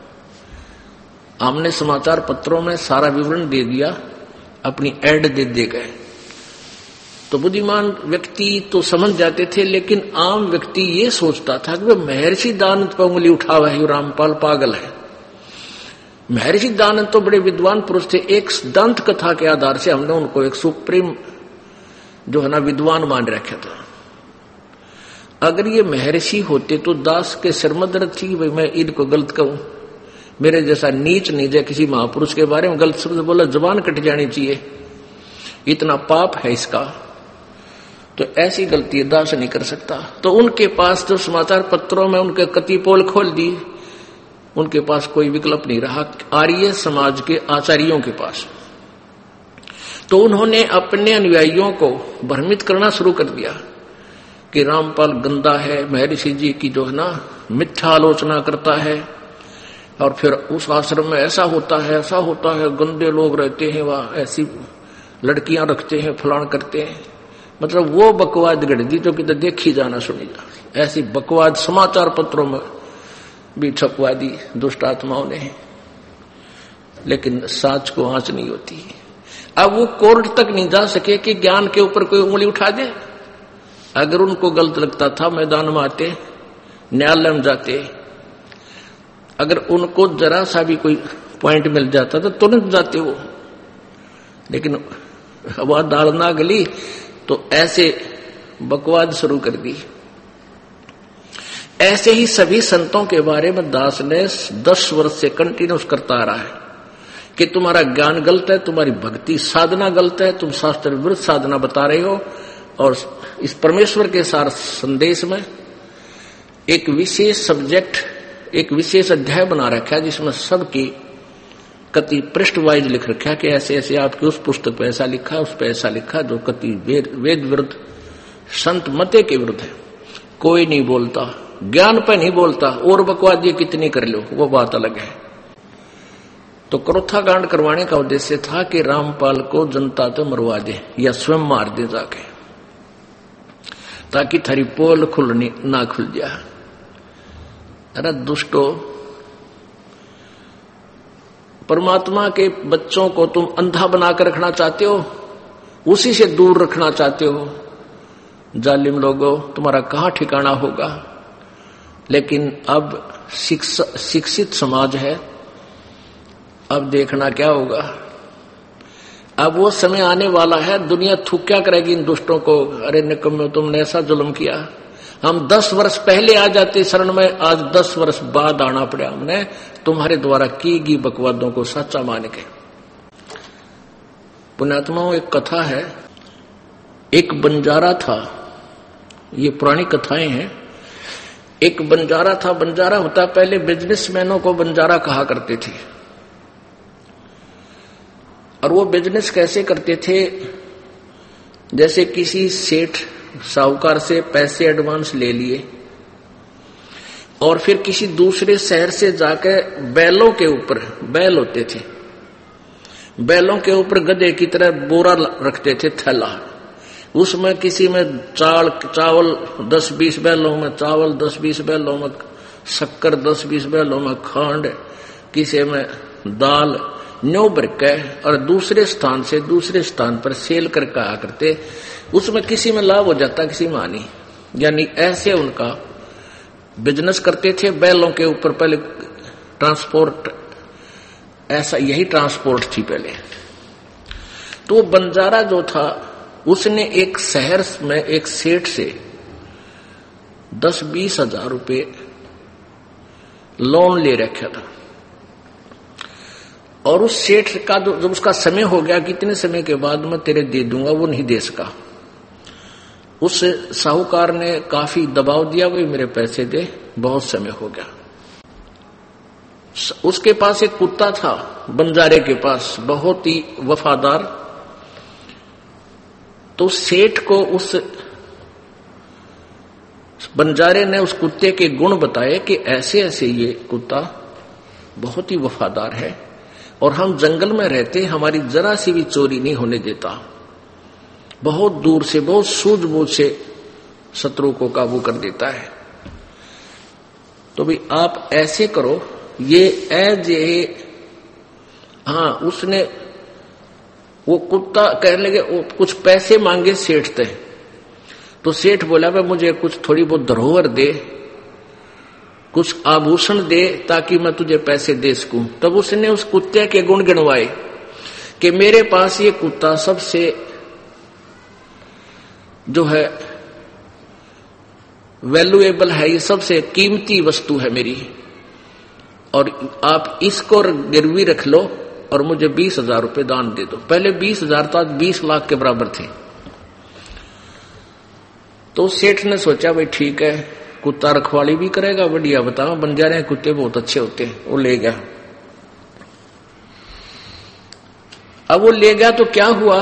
हमने समाचार पत्रों में सारा विवरण दे दिया, अपनी एड दे दे गए। तो बुद्धिमान व्यक्ति तो समझ जाते थे, लेकिन आम व्यक्ति ये सोचता था कि महर्षि दानंद पर उंगली उठा हुआ है, रामपाल पागल है। महर्षि दानंद तो बड़े विद्वान पुरुष थे। एक दंत कथा के आधार से हमने उनको एक सुप्रीम जो है ना विद्वान मान रखा था। अगर ये महर्षि होते तो दास के सिर में दर्द थी, भाई मैं इनको गलत कहूं, मेरे जैसा नीच नीचे किसी महापुरुष के बारे में गलत शब्द बोला, जबान कट जानी चाहिए, इतना पाप है इसका। तो ऐसी गलती दास नहीं कर सकता। तो उनके पास जो समाचार पत्रों में उनके कति पोल खोल दी, उनके पास कोई विकल्प नहीं रहा आर्य समाज के आचार्यों के पास। तो उन्होंने अपने अनुयायियों को भ्रमित करना शुरू कर दिया कि रामपाल गंदा है, महर्षि जी की जो है ना मिथ्या आलोचना करता है, और फिर उस आश्रम में ऐसा होता है ऐसा होता है, गंदे लोग रहते हैं, वहां ऐसी लड़कियां रखते हैं, फलान करते हैं। मतलब वो बकवाद गढ़ दी जो कि देखी जाना सुनी जा, ऐसी बकवाद समाचार पत्रों में भी छपवा दी दुष्ट आत्माओं ने, लेकिन साच को आंच नहीं होती। अब वो कोर्ट तक नहीं जा सके कि ज्ञान के ऊपर कोई उंगली उठा दे। अगर उनको गलत लगता था मैदान में आते, न्यायालय में जाते, अगर उनको जरा सा भी कोई पॉइंट मिल जाता तो तुरंत जाते वो, लेकिन वह दाल ना गली तो ऐसे बकवाद शुरू कर दी। ऐसे ही सभी संतों के बारे में दास ने दस वर्ष से कंटिन्यूस करता आ रहा है कि तुम्हारा ज्ञान गलत है, तुम्हारी भक्ति साधना गलत है, तुम शास्त्र विरुद्ध साधना बता रहे हो। और इस परमेश्वर के सार संदेश में एक विशेष सब्जेक्ट, एक विशेष अध्याय बना रखा है जिसमें सबकी कति पृष्ठ वाइज लिख रखा है कि ऐसे ऐसे आपकी उस पुस्तक पे ऐसा लिखा है, उस पे ऐसा लिखा, जो कति वेद वेद विरुद्ध, संत मते के विरुद्ध है। कोई नहीं बोलता, ज्ञान पे नहीं बोलता, और बकवाद ये कितनी कर लो वो बात अलग है। तो क्रोथा कांड करवाने का उद्देश्य था कि रामपाल को जनता तो मरवा दे या स्वयं मार दे जाके, ताकि थारी पोल खुलनी ना खुल जाए। अरे दुष्टो, परमात्मा के बच्चों को तुम अंधा बनाकर रखना चाहते हो, उसी से दूर रखना चाहते हो। जालिम लोगों, तुम्हारा कहां ठिकाना होगा। लेकिन अब शिक्षित समाज है, अब देखना क्या होगा। अब वो समय आने वाला है, दुनिया थूक क्या करेगी इन दुष्टों को। अरे निकम्मे, तुमने ऐसा जुल्म किया, हम दस वर्ष पहले आ जाते शरण में, आज दस वर्ष बाद आना पड़ा हमने तुम्हारे द्वारा की गई बकवादों को सच्चा मान के। पुण्यात्माओं, एक कथा है, एक बंजारा था, ये पुरानी कथाएं हैं। एक बंजारा था, बंजारा होता पहले बिजनेसमैनों को बंजारा कहा करते थे। और वो बिजनेस कैसे करते थे, जैसे किसी सेठ साहूकार से पैसे एडवांस ले लिए और फिर किसी दूसरे शहर से जाकर बैलों के ऊपर, बैल होते थे, बैलों के ऊपर गधे की तरह बोरा रखते थे, थैला, उसमें किसी में चावल चावल दस बीस बैलों में चावल, दस बीस बैलों में शक्कर, दस बीस बैलों में खंड, किसी में दाल, न्यू बरके, और दूसरे स्थान से दूसरे स्थान पर सेल करके आया करते। उसमें किसी में लाभ हो जाता, किसी में हानि। यानी ऐसे उनका बिजनेस करते थे। बैलों के ऊपर पहले ट्रांसपोर्ट, ऐसा यही ट्रांसपोर्ट थी पहले। तो बंजारा जो था, उसने एक शहर में एक सेठ से दस बीस हजार रुपये लोन ले रखा था। और उस सेठ का जब उसका समय हो गया, कितने समय के बाद मैं तेरे दे दूंगा, वो नहीं दे सका। उस साहूकार ने काफी दबाव दिया, भाई मेरे पैसे दे, बहुत समय हो गया। उसके पास एक कुत्ता था, बंजारे के पास, बहुत ही वफादार। तो सेठ को उस बंजारे ने उस कुत्ते के गुण बताए कि ऐसे ऐसे ये कुत्ता बहुत ही वफादार है, और हम जंगल में रहते, हमारी जरा सी भी चोरी नहीं होने देता, बहुत दूर से, बहुत सूझबूझ से शत्रु को काबू कर देता है। तो भी आप ऐसे करो, ये एज ए, हाँ, उसने वो कुत्ता कहने लगे, वो कुछ पैसे मांगे सेठ से। तो सेठ बोला, भाई मुझे कुछ थोड़ी बहुत धरोहर दे, कुछ आभूषण दे, ताकि मैं तुझे पैसे दे सकूं। तब उसने उस कुत्ते के गुण गिनवाए कि मेरे पास ये कुत्ता सबसे जो है वैल्यूएबल है, ये सबसे कीमती वस्तु है मेरी, और आप इसको गिरवी रख लो और मुझे बीस हजार रुपये दान दे दो। पहले बीस हजार था, बीस लाख के बराबर थे। तो सेठ ने सोचा, भाई ठीक है, कुत्ता रखवाली भी करेगा, बढ़िया, बताओ बंजारे कुत्ते बहुत अच्छे होते हैं। वो ले गया। अब वो ले गया तो क्या हुआ,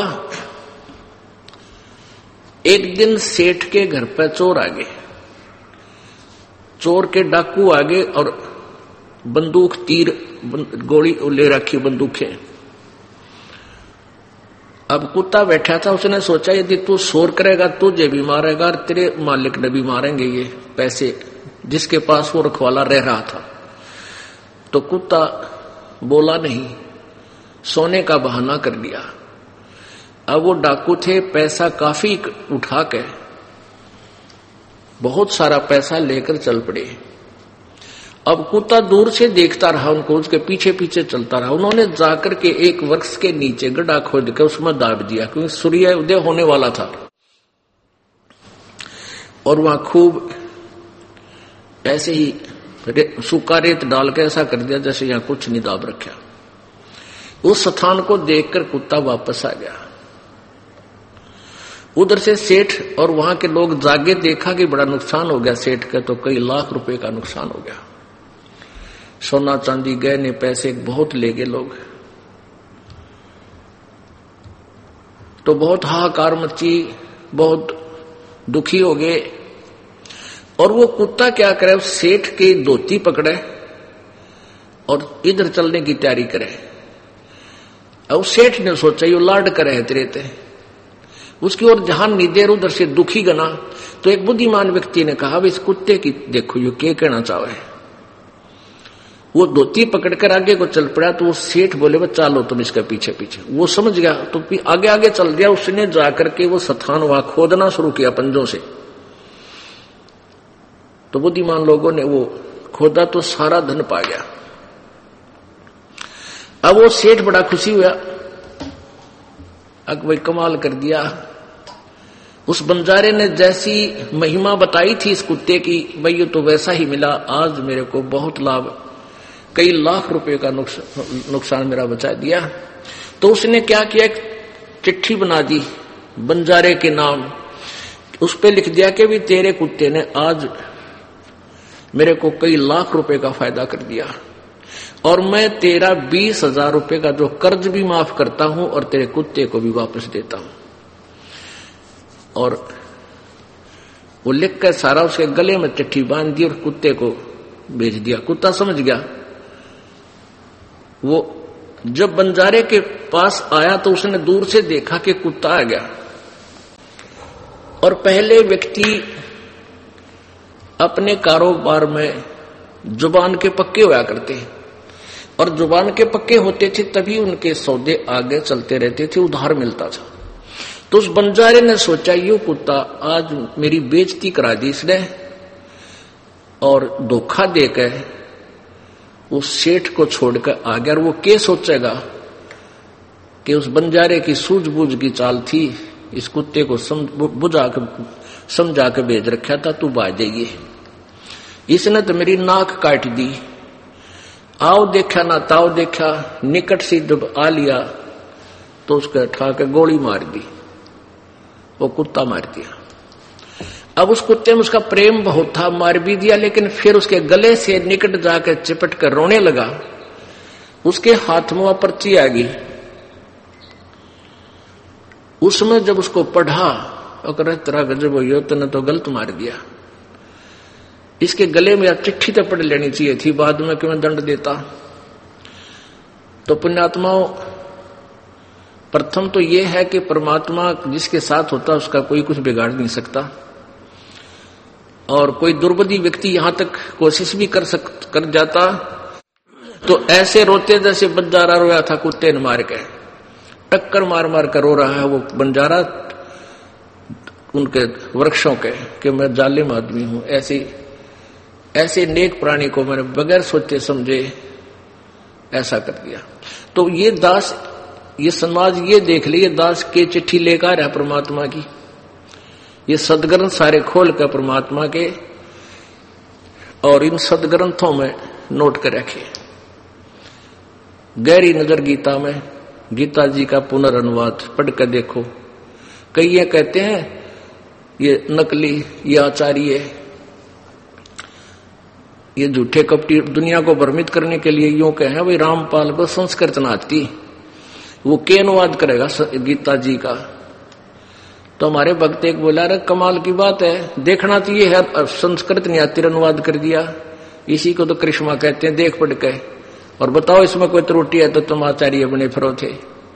एक दिन सेठ के घर पर चोर आ गए, चोर के डाकू आ गए और बंदूक, तीर, गोली ले रखी बंदूकें। अब कुत्ता बैठा था, उसने सोचा यदि तू शोर करेगा तुझे भी मारेगा और तेरे मालिक ने भी मारेंगे ये पैसे जिसके पास वो रखवाला रह रहा था। तो कुत्ता बोला नहीं, सोने का बहाना कर दिया। अब वो डाकू थे, पैसा काफी उठा के बहुत सारा पैसा लेकर चल पड़े। अब कुत्ता दूर से देखता रहा उनको, उसके पीछे पीछे चलता रहा। उन्होंने जाकर के एक वृक्ष के नीचे गड्ढा खोद के उसमें दाब दिया, क्योंकि सूर्य उदय होने वाला था, और वहां खूब ऐसे ही सूखा रेत डाल के ऐसा कर दिया जैसे यहां कुछ नहीं दाब रखा। उस स्थान को देखकर कुत्ता वापस आ गया। उधर से सेठ और वहां के लोग जागे, देखा कि बड़ा नुकसान हो गया सेठ का, तो कई लाख रुपए का नुकसान हो गया। सोना चांदी गहने पैसे बहुत ले गए लोग। तो बहुत हाहाकार मची, बहुत दुखी हो गए। और वो कुत्ता क्या करे, उस सेठ की धोती पकड़े और इधर चलने की तैयारी करे। अब सेठ ने सोचा ये लाड करे तेरे ते, उसकी ओर ध्यान नहीं दे, उधर से दुखी गना। तो एक बुद्धिमान व्यक्ति ने कहा, इस कुत्ते की देखो ये क्या कहना चाहे। वो धोती पकड़कर आगे को चल पड़ा। तो वो सेठ बोले, वो चालो तुम इसके पीछे पीछे। वो समझ गया तो आगे आगे चल दिया। उसने जाकर के वो स्थान वहां खोदना शुरू किया पंजों से। तो बुद्धिमान लोगों ने वो खोदा तो सारा धन पा गया। अब वो सेठ बड़ा खुशी हुआ, अब भाई कमाल कर दिया। उस बंजारे ने जैसी महिमा बताई थी इस कुत्ते की, भाई ये तो वैसा ही मिला। आज मेरे को बहुत लाभ, कई लाख रुपए का नुकसान, नुकसान मेरा बचा दिया। तो उसने क्या किया, एक चिट्ठी बना दी बंजारे के नाम, उस पे लिख दिया कि भी तेरे कुत्ते ने आज मेरे को कई लाख रुपए का फायदा कर दिया, और मैं तेरा बीस हजार रुपए का जो कर्ज भी माफ करता हूं और तेरे कुत्ते को भी वापस देता हूं। और वो लिख कर सारा उसके गले में चिट्ठी बांध दी और कुत्ते को भेज दिया। कुत्ता समझ गया। वो जब बंजारे के पास आया तो उसने दूर से देखा कि कुत्ता आ गया। और पहले व्यक्ति अपने कारोबार में जुबान के पक्के होया करते हैं, और जुबान के पक्के होते थे तभी उनके सौदे आगे चलते रहते थे, उधार मिलता था। तो उस बंजारे ने सोचा, ये कुत्ता आज मेरी बेइज्जती करा दी इसने, और धोखा देकर उस सेठ को छोड़कर आ गया। और वो क्या सोचेगा कि उस बंजारे की सूझबूझ की चाल थी, इस कुत्ते को बुझा के समझा के भेज रखा था, तू बाज जाइए, इसने तो मेरी नाक काट दी। आओ देखा ना ताओ देखा, निकट से जब आ लिया तो उसके उठा के गोली मार दी, वो कुत्ता मार दिया। अब उस कुत्ते में उसका प्रेम बहुत था, मार भी दिया, लेकिन फिर उसके गले से निकट जाकर चिपट कर रोने लगा। उसके हाथ में वह पर्ची आ गई, उसमें जब उसको पढ़ा और तेरा गजब हो, तूने तो गलत मार दिया, इसके गले में चिट्ठी तो पढ़ लेनी चाहिए थी, बाद में क्यों दंड देता। तो पुण्यात्माओं, प्रथम तो यह है कि परमात्मा जिसके साथ होता उसका कोई कुछ बिगाड़ नहीं सकता, और कोई दुर्बुद्धि व्यक्ति यहां तक कोशिश भी कर सक कर जाता तो ऐसे रोते जैसे बंजारा रोया था कुत्ते ने मार के। टक्कर मार मार कर रो रहा है वो बंजारा उनके वृक्षों के कि मैं जालिम आदमी हूं। ऐसी ऐसे नेक प्राणी को मैंने बगैर सोचे समझे ऐसा कर दिया। तो ये दास, ये समाज ये देख लिए दास के चिट्ठी लेकर है परमात्मा की, ये सदग्रंथ सारे खोल कर परमात्मा के और इन सदग्रंथों में नोट कर रखे। गहरी नजर गीता में, गीता जी का पुनर्अनुवाद पढ़ कर देखो। कई ये कहते हैं ये नकली, ये आचार्य, ये झूठे कपटी दुनिया को भ्रमित करने के लिए यूं कहे भाई रामपाल को संस्कृत न आती, वो के अनुवाद करेगा गीता जी का। तो हमारे भक्त एक बोला रे कमाल की बात है, देखना तो ये है संस्कृत नहीं आती अनुवाद कर दिया, इसी को तो कृष्णा कहते हैं, देख पढ़ के और बताओ इसमें कोई त्रुटि है तो तुम आचार्य बने फिरो थे।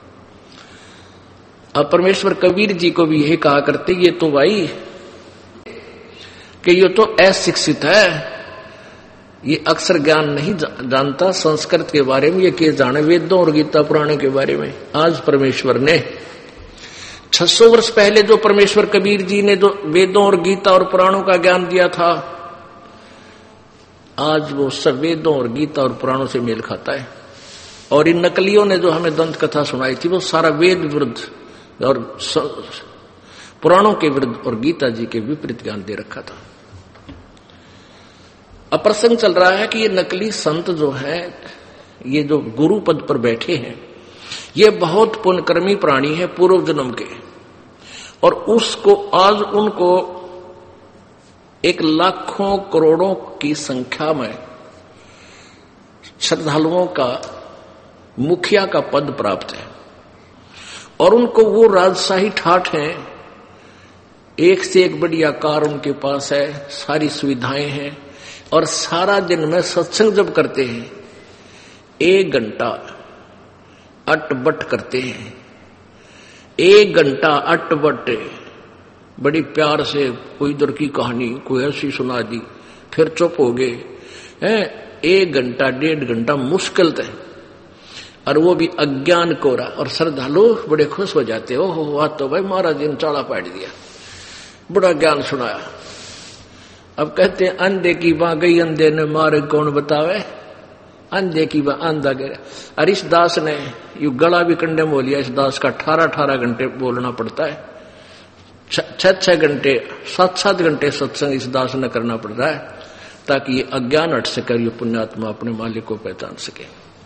अब परमेश्वर कबीर जी को भी यही कहा करते, ये तो भाई कि ये तो अशिक्षित है, ये अक्षर ज्ञान नहीं जानता संस्कृत के बारे में, ये के जाने वेदों और गीता पुराणों के बारे में। आज परमेश्वर ने छह सौ वर्ष पहले जो परमेश्वर कबीर जी ने जो वेदों और गीता और पुराणों का ज्ञान दिया था, आज वो सब वेदों और गीता और पुराणों से मेल खाता है। और इन नकलियों ने जो हमें दंत कथा सुनाई थी वो सारा वेद विरुद्ध और पुराणों के विरुद्ध और गीता जी के विपरीत ज्ञान दे रखा था। अब प्रसंग चल रहा है कि ये नकली संत जो है, ये जो गुरु पद पर बैठे हैं, ये बहुत पुण्यकर्मी प्राणी है पूर्व जन्म के, और उसको आज उनको एक लाखों करोड़ों की संख्या में श्रद्धालुओं का मुखिया का पद प्राप्त है, और उनको वो राजशाही ठाठ है, एक से एक बढ़िया कार उनके पास है, सारी सुविधाएं हैं, और सारा दिन में सत्संग जब करते हैं एक घंटा अटबट करते हैं, एक घंटा अटबट बड़ी प्यार से कोई इधर की कहानी कोई ऐसी सुना दी, फिर चुप हो गए हैं, एक घंटा डेढ़ घंटा मुश्किल है, और वो भी अज्ञान कोरा। और श्रद्धालु बड़े खुश हो जाते, हो हो आज तो भाई महाराज ने चाड़ा पाट दिया, बड़ा ज्ञान सुनाया। अब कहते हैं अंधे की बाँ गई अंधे ने मारे कौन बतावे, अंधे की बाँ अंधा गिरा। और इस दास ने यू गला भी कंडे में हो लिया, इस दास का अठारह अठारह घंटे बोलना पड़ता है, छह छह घंटे सात सात घंटे सत्संग इस दास ने करना पड़ रहा है, ताकि ये अज्ञान हट सके, ये पुण्यात्मा अपने मालिक को पहचान सके।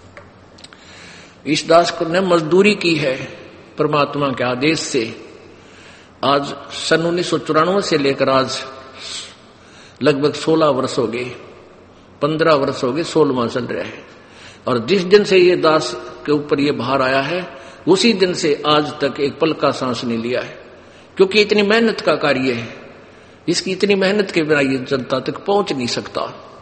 इस दास ने मजदूरी की है परमात्मा के आदेश से। आज सन उन्नीस सौ चौरानवे से लेकर आज लगभग सोलह वर्ष हो गए, पंद्रह वर्ष हो गए, सोलहवां चल रहा है। और जिस दिन से ये दास के ऊपर ये भार आया है, उसी दिन से आज तक एक पल का सांस नहीं लिया है, क्योंकि इतनी मेहनत का कार्य है, इसकी इतनी मेहनत के बिना ये जनता तक पहुंच नहीं सकता।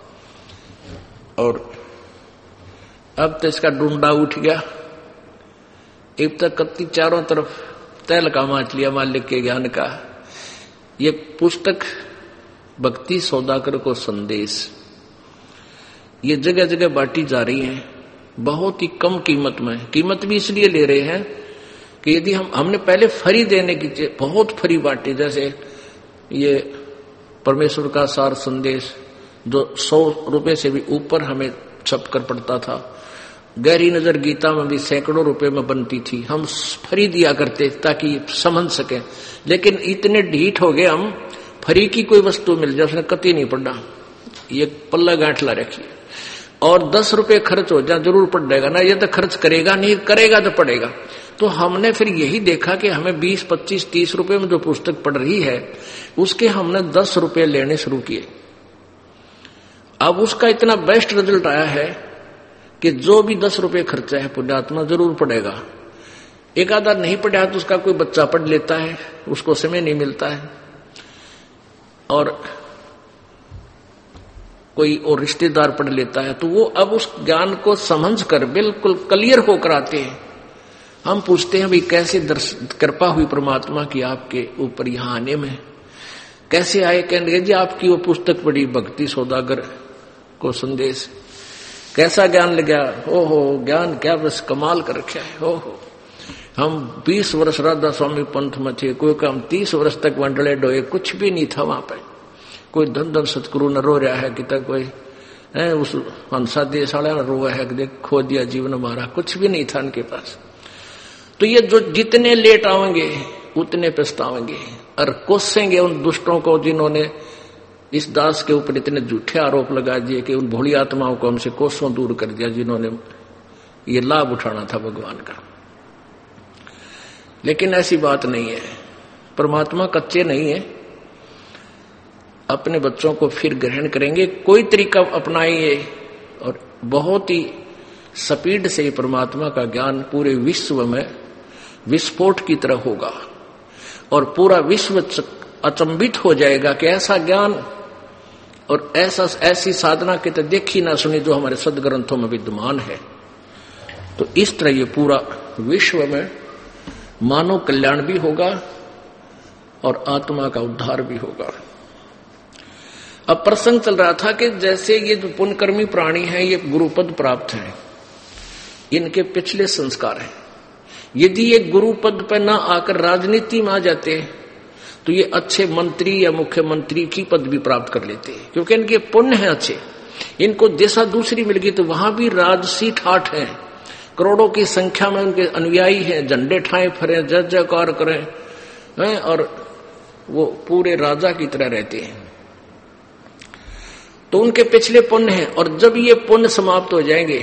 और अब तो इसका डूंडा उठ गया, एक तक कत्ती चारों तरफ तैल का माच लिया मालिक के ज्ञान का। ये पुस्तक भक्ति सौदागर को संदेश, ये जगह जगह बांटी जा रही है, बहुत ही कम कीमत में। कीमत भी इसलिए ले रहे हैं कि यदि हम हमने पहले फ्री देने की, बहुत फ्री बांटी, जैसे ये परमेश्वर का सार संदेश जो सौ रुपए से भी ऊपर हमें छपकर पड़ता था, गहरी नजर गीता में भी सैकड़ों रुपए में बनती थी, हम फ्री दिया करते ताकि समझ सके। लेकिन इतने ढीठ हो गए हम, फ्री की कोई वस्तु मिल जाए उसने कति नहीं पढ़ना, ये पल्ला गांठ ला रखी, और दस रुपए खर्च हो जाए जरूर पड़ जाएगा ना, ये तो खर्च करेगा नहीं, करेगा तो पड़ेगा। तो हमने फिर यही देखा कि हमें बीस पच्चीस तीस रुपए में जो पुस्तक पढ़ रही है, उसके हमने दस रुपए लेने शुरू किए। अब उसका इतना बेस्ट रिजल्ट आया है कि जो भी दस रुपए खर्चा है पुण्यात्मा जरूर पड़ेगा। एक आधा नहीं पढ़ा तो उसका कोई बच्चा पढ़ लेता है, उसको समय नहीं मिलता है, और कोई और रिश्तेदार पढ़ लेता है, तो वो अब उस ज्ञान को समझ कर बिल्कुल क्लियर होकर आते हैं। हम पूछते हैं भाई कैसे कृपा हुई परमात्मा की आपके ऊपर यहां आने में, कैसे आए? कहेंगे जी आपकी वो पुस्तक पढ़ी भक्ति सौदागर को संदेश, कैसा ज्ञान लगा, हो हो ज्ञान क्या बस कमाल कर रखा है, हो हो हम बीस वर्ष राधा स्वामी पंथ में थे, कोई काम तीस वर्ष तक वंडले डोए, कुछ भी नहीं था वहां पे। कोई धन धन सतगुरु न रो रहा है कि तक कोई है उस हंसा देश वाला रोआ है कि देख खो दिया जीवन हमारा, कुछ भी नहीं था उनके पास। तो ये जो जितने लेट आवेंगे उतने पछतावेंगे और कोसेंगे उन दुष्टों को जिन्होंने इस दास के ऊपर इतने झूठे आरोप लगा दिए कि उन भोली आत्माओं को हमसे कोसों दूर कर दिया जिन्होंने ये लाभ उठाना था भगवान का। लेकिन ऐसी बात नहीं है, परमात्मा कच्चे नहीं है, अपने बच्चों को फिर ग्रहण करेंगे। कोई तरीका अपनाइए और बहुत ही स्पीड से परमात्मा का ज्ञान पूरे विश्व में विस्फोट की तरह होगा और पूरा विश्व अचंभित हो जाएगा कि ऐसा ज्ञान और ऐसा ऐसी साधना की तो देखी ना सुनी जो हमारे सदग्रंथों में विद्यमान है। तो इस तरह ये पूरा विश्व में मानव कल्याण भी होगा और आत्मा का उद्धार भी होगा। अब प्रसंग चल रहा था कि जैसे ये जो पुण्यकर्मी प्राणी हैं ये गुरुपद प्राप्त हैं, इनके पिछले संस्कार हैं। यदि ये गुरुपद पर ना आकर राजनीति में आ जाते तो ये अच्छे मंत्री या मुख्यमंत्री की पद भी प्राप्त कर लेते, क्योंकि इनके पुण्य हैं अच्छे। इनको दिशा दूसरी मिल गई तो वहां भी राजसी ठाठ है, करोड़ों की संख्या में उनके अनुयायी हैं, झंडे ठाए फरे, जय जयकार करें हैं और वो पूरे राजा की तरह रहते हैं। तो उनके पिछले पुण्य हैं और जब ये पुण्य समाप्त हो जाएंगे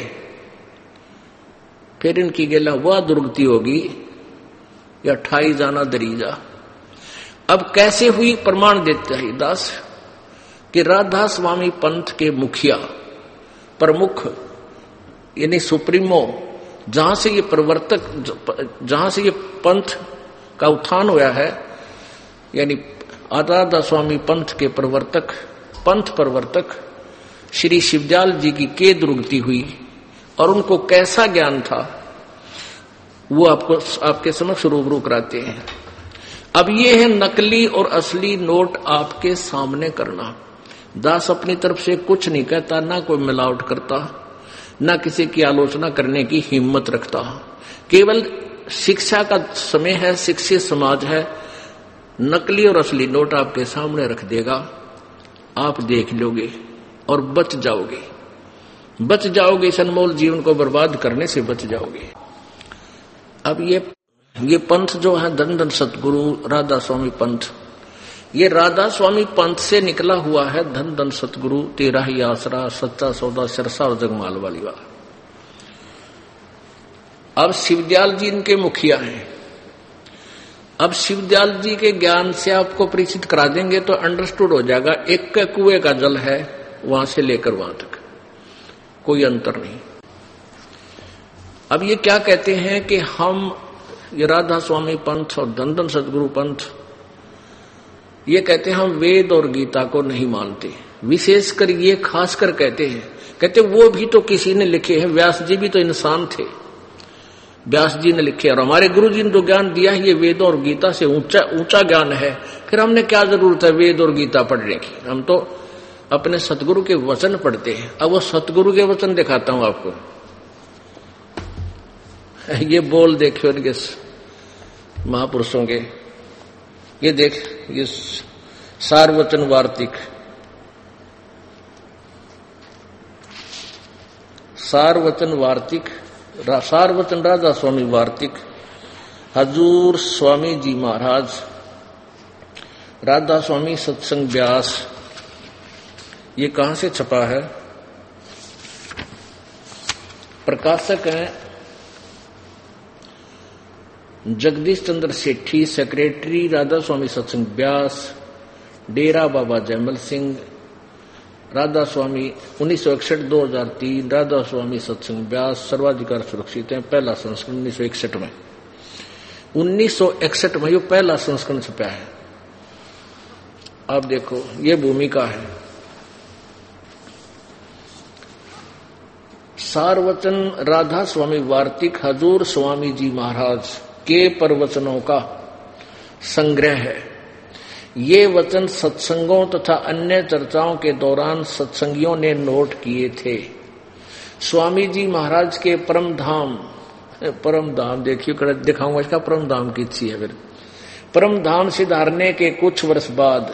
फिर इनकी गेला वह दुर्गति होगी या ठाई जाना दरीजा। अब कैसे हुई प्रमाण देते हैं दास कि राधा स्वामी पंथ के मुखिया प्रमुख यानी सुप्रीमो, जहां से ये प्रवर्तक, जहां से ये पंथ का उत्थान हुआ है, यानी राधा स्वामी पंथ के प्रवर्तक, पंथ प्रवर्तक श्री शिवदयाल जी की के दुर्गति हुई और उनको कैसा ज्ञान था वो आपको आपके समक्ष रूबरू कराते हैं। अब ये है नकली और असली नोट आपके सामने करना। दास अपनी तरफ से कुछ नहीं कहता, ना कोई मिलावट करता, ना किसी की आलोचना करने की हिम्मत रखता। केवल शिक्षा का समय है, शिक्षित समाज है, नकली और असली नोट आपके सामने रख देगा, आप देख लोगे और बच जाओगे, बच जाओगे, इस अनमोल जीवन को बर्बाद करने से बच जाओगे। अब ये ये पंथ जो है धन धन सतगुरु राधा स्वामी पंथ, ये राधा स्वामी पंथ से निकला हुआ है। धन धन सतगुरु तेरा ही आसरा, सच्चा सौदा, सरसा और जगमाल वाली बात। अब शिवदयाल जी इनके मुखिया हैं। अब शिवदयाल जी के ज्ञान से आपको परिचित करा देंगे तो अंडरस्टूड हो जाएगा, एक के कुएं का जल है वहां से लेकर वहां तक, कोई अंतर नहीं। अब ये क्या कहते हैं कि हम ये राधा स्वामी पंथ और धन धन सतगुरु पंथ ये कहते हैं हम वेद और गीता को नहीं मानते। विशेषकर ये खासकर कहते हैं, कहते वो भी तो किसी ने लिखे हैं, व्यास जी भी तो इंसान थे, व्यास जी ने लिखे और हमारे गुरु जी ने जो ज्ञान दिया है ये वेद और गीता से ऊंचा ऊंचा ज्ञान है, फिर हमने क्या जरूरत है वेद और गीता पढ़ने की, हम तो अपने सतगुरु के वचन पढ़ते हैं। अब वो सतगुरु के वचन दिखाता हूं आपको, ये बोल देखियो इनके महापुरुषों के, ये देख ये सारवचन वार्तिक, सारवचन वार्तिक, सारवचन राधा स्वामी वार्तिक, हजूर स्वामी जी महाराज, राधा स्वामी सत्संग व्यास। ये कहां से छपा है? प्रकाशक हैं जगदीश चंद्र सेठी, सेक्रेटरी राधा स्वामी सत्संग व्यास, डेरा बाबा जयमल सिंह, राधा स्वामी उन्नीस सौ इकसठ दो हजार तीन, राधा स्वामी सत्संग व्यास, सर्वाधिकार सुरक्षित है, पहला संस्करण उन्नीस सौ इकसठ में उन्नीस सौ इकसठ में ये पहला संस्करण छपा है। आप देखो ये भूमिका है। सारवचन राधा स्वामी वार्तिक हजूर स्वामी जी महाराज के प्रवचनों का संग्रह है। ये वचन सत्संगों तथा अन्य चर्चाओं के दौरान सत्संगियों ने नोट किए थे। स्वामी जी महाराज के परम धाम परम धाम देखियो, दिखाऊंगा इसका परम धाम की इच्छी है। फिर परम धाम सिधारने के कुछ वर्ष बाद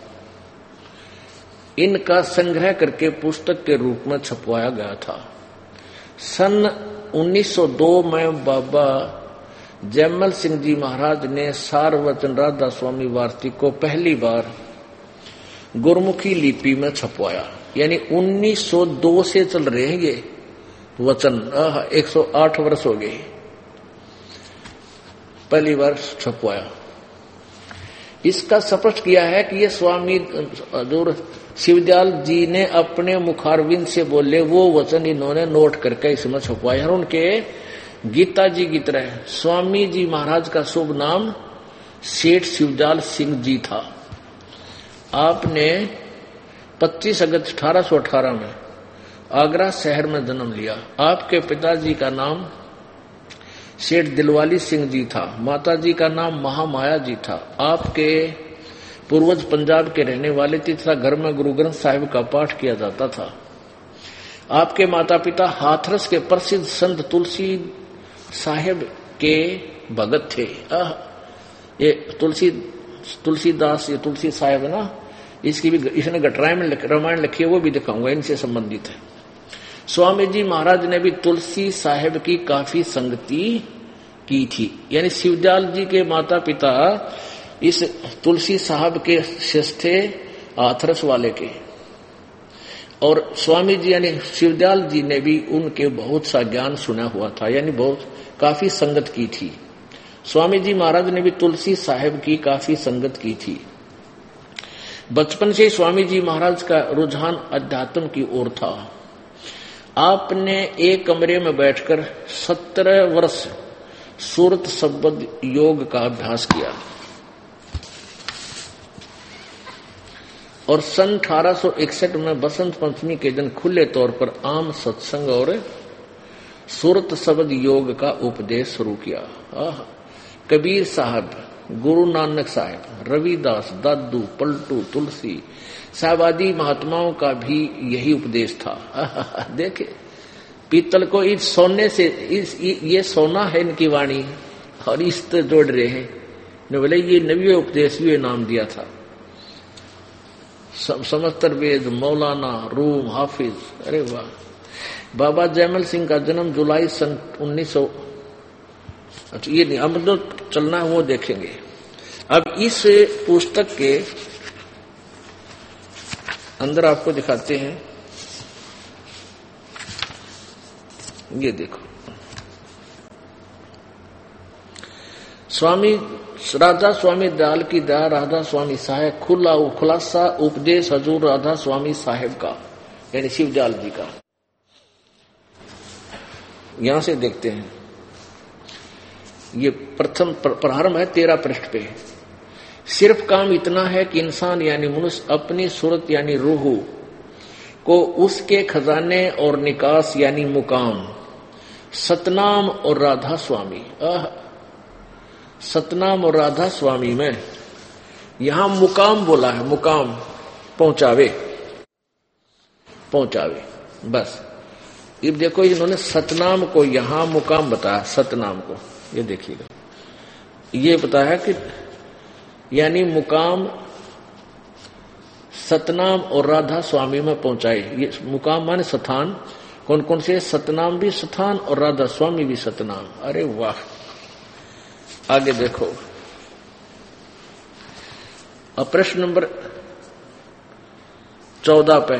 इनका संग्रह करके पुस्तक के रूप में छपवाया गया था। सन उन्नीस सौ दो में बाबा जयमल सिंह जी महाराज ने सारवचन राधा स्वामी वार्तिक को पहली बार गुरमुखी लिपि में छपवाया। यानी उन्नीस सौ दो से चल रहे हैं ये वचन, एक सौ आठ वर्ष हो गए, पहली बार छपवाया। इसका स्पष्ट किया है कि ये स्वामी हजूर शिवदयाल जी ने अपने मुखारविंद से बोले वो वचन इन्होंने नोट करके इसमें छपवाया। और उनके गीता जी की तरह स्वामी जी महाराज का शुभ नाम सेठ शिवदयाल सिंह जी था। आपने पच्चीस अगस्त अठारह सौ अठारह में आगरा शहर में जन्म लिया। आपके पिताजी का नाम सेठ दिलवाली सिंह जी था, माताजी का नाम महामाया जी था। आपके पूर्वज पंजाब के रहने वाले थे तथा घर में गुरु ग्रंथ साहिब का पाठ किया जाता था। आपके माता पिता हाथरस के प्रसिद्ध संत तुलसी साहिब के भगत थे। आह, ये तुलसी तुलसीदास, ये तुलसी साहिब है ना, इसकी भी इसने गटराय में रामायण लिखी है, वो भी दिखाऊंगा, इनसे संबंधित है। स्वामी जी महाराज ने भी तुलसी साहिब की काफी संगति की थी। यानी शिवदयाल जी के माता पिता इस तुलसी साहब के शिष्य थे, हाथरस वाले के। और स्वामी जी यानी शिवदयाल जी ने भी उनके बहुत सा ज्ञान सुना हुआ था, यानी बहुत काफी संगत की थी। स्वामी जी महाराज ने भी तुलसी साहिब की काफी संगत की थी। बचपन से स्वामी जी महाराज का रुझान अध्यात्म की ओर था। आपने एक कमरे में बैठकर सत्रह वर्ष सूरत शब्द योग का अभ्यास किया और सन अठारह सौ इकसठ में बसंत पंचमी के दिन खुले तौर पर आम सत्संग और सूरत शब्द योग का उपदेश शुरू किया। कबीर साहब, गुरु नानक साहब, रविदास, दादू, पलटू, तुलसी साहब आदि महात्माओं का भी यही उपदेश था। देखे पीतल को इस सोने से, इस ये सोना है इनकी वाणी और इस तो जोड़ रहे हैं। बोले ये नवी उपदेश भी नाम दिया था। समस्तर वेद, मौलाना, रूम, हाफिज। अरे वाह। बाबा जयमल सिंह का जन्म जुलाई सन उन्नीस सौ, अच्छा ये नहीं, अब जो चलना है वो देखेंगे। अब इस पुस्तक के अंदर आपको दिखाते हैं, ये देखो, स्वामी राधा स्वामी दयाल की दया, राधा स्वामी साहेब, खुला खुलासा उपदेश हजूर राधा स्वामी साहेब का, यानी शिवदयाल जी का। यहां से देखते हैं, ये प्रथम प्रारंभ है तेरह पृष्ठ पे। सिर्फ काम इतना है कि इंसान यानी मनुष्य अपनी सूरत यानी रूह को उसके खजाने और निकास यानी मुकाम सतनाम और राधा स्वामी, आह सतनाम और राधा स्वामी में यहां मुकाम बोला है, मुकाम पहुंचावे पहुंचावे बस। ये देखो इन्होंने सतनाम को यहां मुकाम बताया, सतनाम को ये देखिएगा, ये बताया कि यानी मुकाम सतनाम और राधा स्वामी में पहुंचाए। ये मुकाम माने स्थान, कौन कौन से? सतनाम भी स्थान और राधा स्वामी भी सतनाम। अरे वाह। आगे देखो, अब प्रश्न नंबर चौदह पे,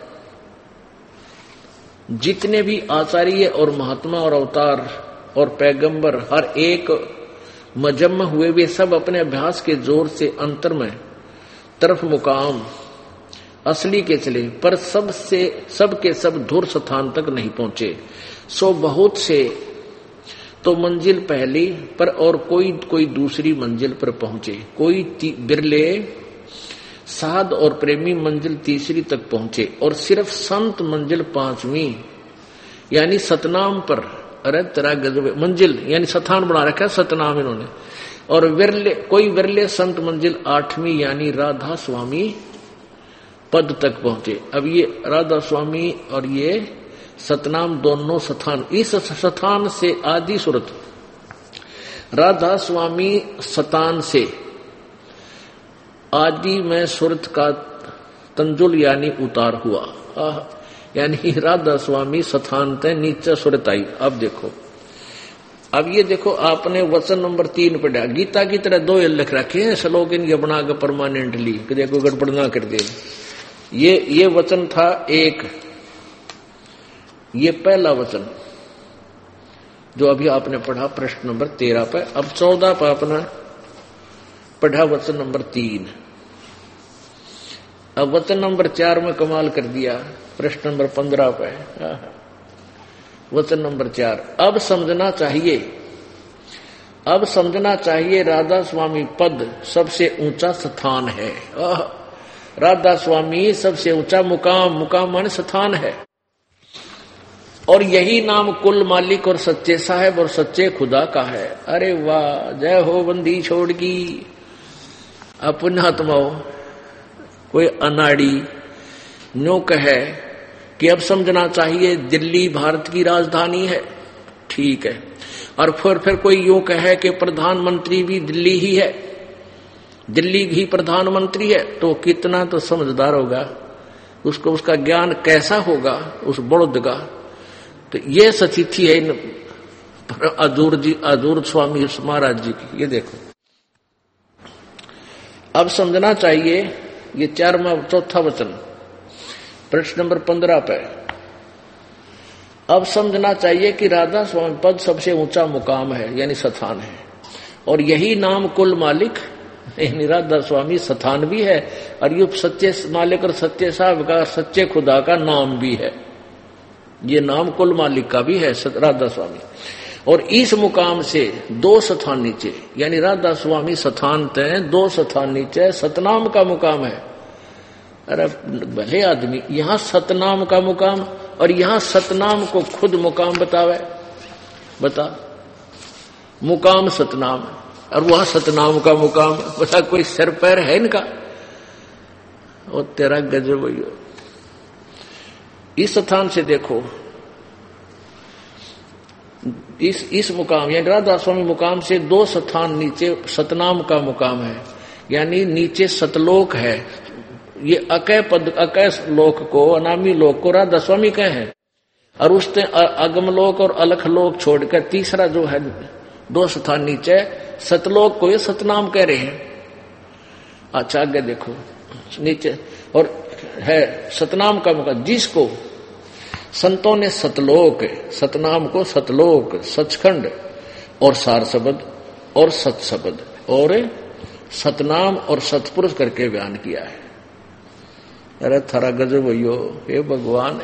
जितने भी आचार्य और महात्मा और अवतार और पैगंबर हर एक मजहब में हुए, वे सब अपने अभ्यास के जोर से अंतर में तरफ मुकाम असली के चले, पर सब से सब के सब धुर स्थान तक नहीं पहुंचे। सो बहुत से तो मंजिल पहली पर और कोई कोई दूसरी मंजिल पर पहुंचे, कोई बिरले साध और प्रेमी मंजिल तीसरी तक पहुंचे, और सिर्फ संत मंजिल पांचवी यानी सतनाम पर। अरे तेरा गजब मंजिल यानी स्थान बना रखा है सतनाम इन्होंने। और विरले कोई विरले संत मंजिल आठवीं यानी राधा स्वामी पद तक पहुंचे। अब ये राधा स्वामी और ये सतनाम दोनों स्थान, इस स्थान से आदि सुरत, राधा स्वामी सतान से आदि में सुरत का तंजुल यानी उतार हुआ, यानी राधा स्वामी सतान ते नीचे सुरत आई। अब देखो, अब ये देखो आपने वचन नंबर तीन पढ़ा, गीता की तरह दो लिख रखे हैं श्लोक इनके बना के परमानेंटली, देखो गड़बड़ ना कर दे। ये ये वचन था एक, ये पहला वचन जो अभी आपने पढ़ा प्रश्न नंबर तेरह पे। अब चौदह पे अपना पढ़ा वचन नंबर तीन। अब वचन नंबर चार में कमाल कर दिया, प्रश्न नंबर पंद्रह पे वचन नंबर चार, अब समझना चाहिए, अब समझना चाहिए राधा स्वामी पद सबसे ऊंचा स्थान है। राधा स्वामी सबसे ऊंचा मुकाम, मुकाम मान स्थान है, और यही नाम कुल मालिक और सच्चे साहेब और सच्चे खुदा का है। अरे वाह, जय हो बंदी छोड़ की पुण्यात्माओं। कोई अनाड़ी न्यो कहे कि अब समझना चाहिए दिल्ली भारत की राजधानी है, ठीक है, और फिर फिर कोई यूं कहे कि प्रधानमंत्री भी दिल्ली ही है, दिल्ली भी प्रधानमंत्री है, तो कितना तो समझदार होगा, उसको उसका ज्ञान कैसा होगा उस बड़ोद का। तो ये सचिथि है अजूर जी, अजूर स्वामी महाराज जी की। ये देखो, अब समझना चाहिए, ये चारवा चौथा वचन प्रश्न नंबर पंद्रह पे, अब समझना चाहिए कि राधा स्वामी पद सबसे ऊंचा मुकाम है यानी स्थान है, और यही नाम कुल मालिक यानी राधा स्वामी स्थान भी है, और ये सच्चे मालिक और सच्चे साहब का सच्चे खुदा का नाम भी है। ये नाम कुल मालिक का भी है राधा स्वामी, और इस मुकाम से दो स्थान नीचे यानी राधा स्वामी स्थान तय दो स्थान नीचे सतनाम का मुकाम है। अरे भले आदमी, यहां सतनाम का मुकाम और यहां सतनाम को खुद मुकाम बतावे, बता मुकाम सतनाम और वहां सतनाम का मुकाम, बता कोई सिर पैर है इनका? और तेरा गजब भैया, इस स्थान से देखो, इस इस मुकाम यानी राधा स्वामी मुकाम से दो स्थान नीचे सतनाम का मुकाम है, यानी नीचे सतलोक है। ये अकय पद अकय लोक को, अनामी लोक को राधा स्वामी कहे हैं, और उसने अगमलोक और अलखलोक छोड़कर तीसरा जो है दो स्थान नीचे सतलोक को ये सतनाम कह रहे हैं। अच्छा आगे देखो नीचे, और है सतनाम का मुकाम जिसको संतों ने सतलोक, सतनाम को सतलोक, सचखंड और सार शब्द और सत शब्द और सतनाम और सतपुरुष करके बयान किया है। अरे थारा गजब भैयो, हे भगवान,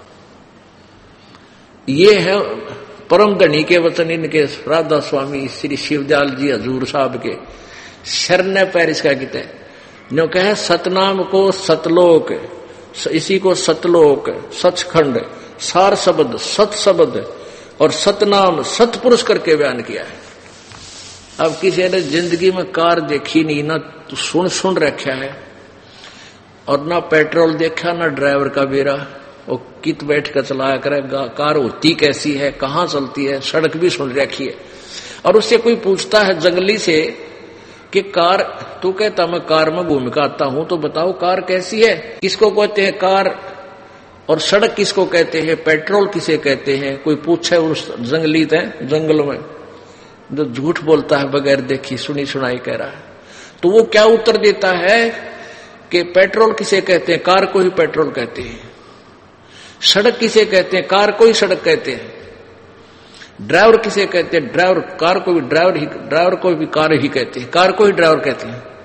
ये है परम धनी के वचन इनके राधा स्वामी श्री शिवदयाल जी हजूर साहब के शरण पैर इसका कहते हैं, जो कहे सतनाम को सतलोक, इसी को सतलोक, सचखंड, सार शब्द, सत शब्द और सतनाम सतपुरुष करके बयान किया है। अब किसी ने जिंदगी में कार देखी नहीं, ना तो सुन सुन रखा है, और ना पेट्रोल देखा ना ड्राइवर का बेरा, वो कित बैठ कर चलाया करेगा, कार होती कैसी है, कहाँ चलती है, सड़क भी सुन रखी है। और उससे कोई पूछता है जंगली से कि कार, तू कहता मैं कार में घूम के आता हूं, तो बताओ कार कैसी है, किसको कहते हैं कार, और सड़क किसको कहते हैं, पेट्रोल किसे कहते हैं। कोई पूछे उस जंगली थे जंगल में जो झूठ बोलता है बगैर देखी सुनी सुनाई कह रहा है, तो वो क्या उत्तर देता है कि पेट्रोल किसे कहते हैं, कार को ही पेट्रोल कहते हैं। सड़क किसे कहते हैं, कार को ही सड़क कहते हैं। ड्राइवर किसे कहते हैं, ड्राइवर कार को भी ड्राइवर ही ड्राइवर को भी कार ही कहते हैं, कार को ही ड्राइवर कहते हैं।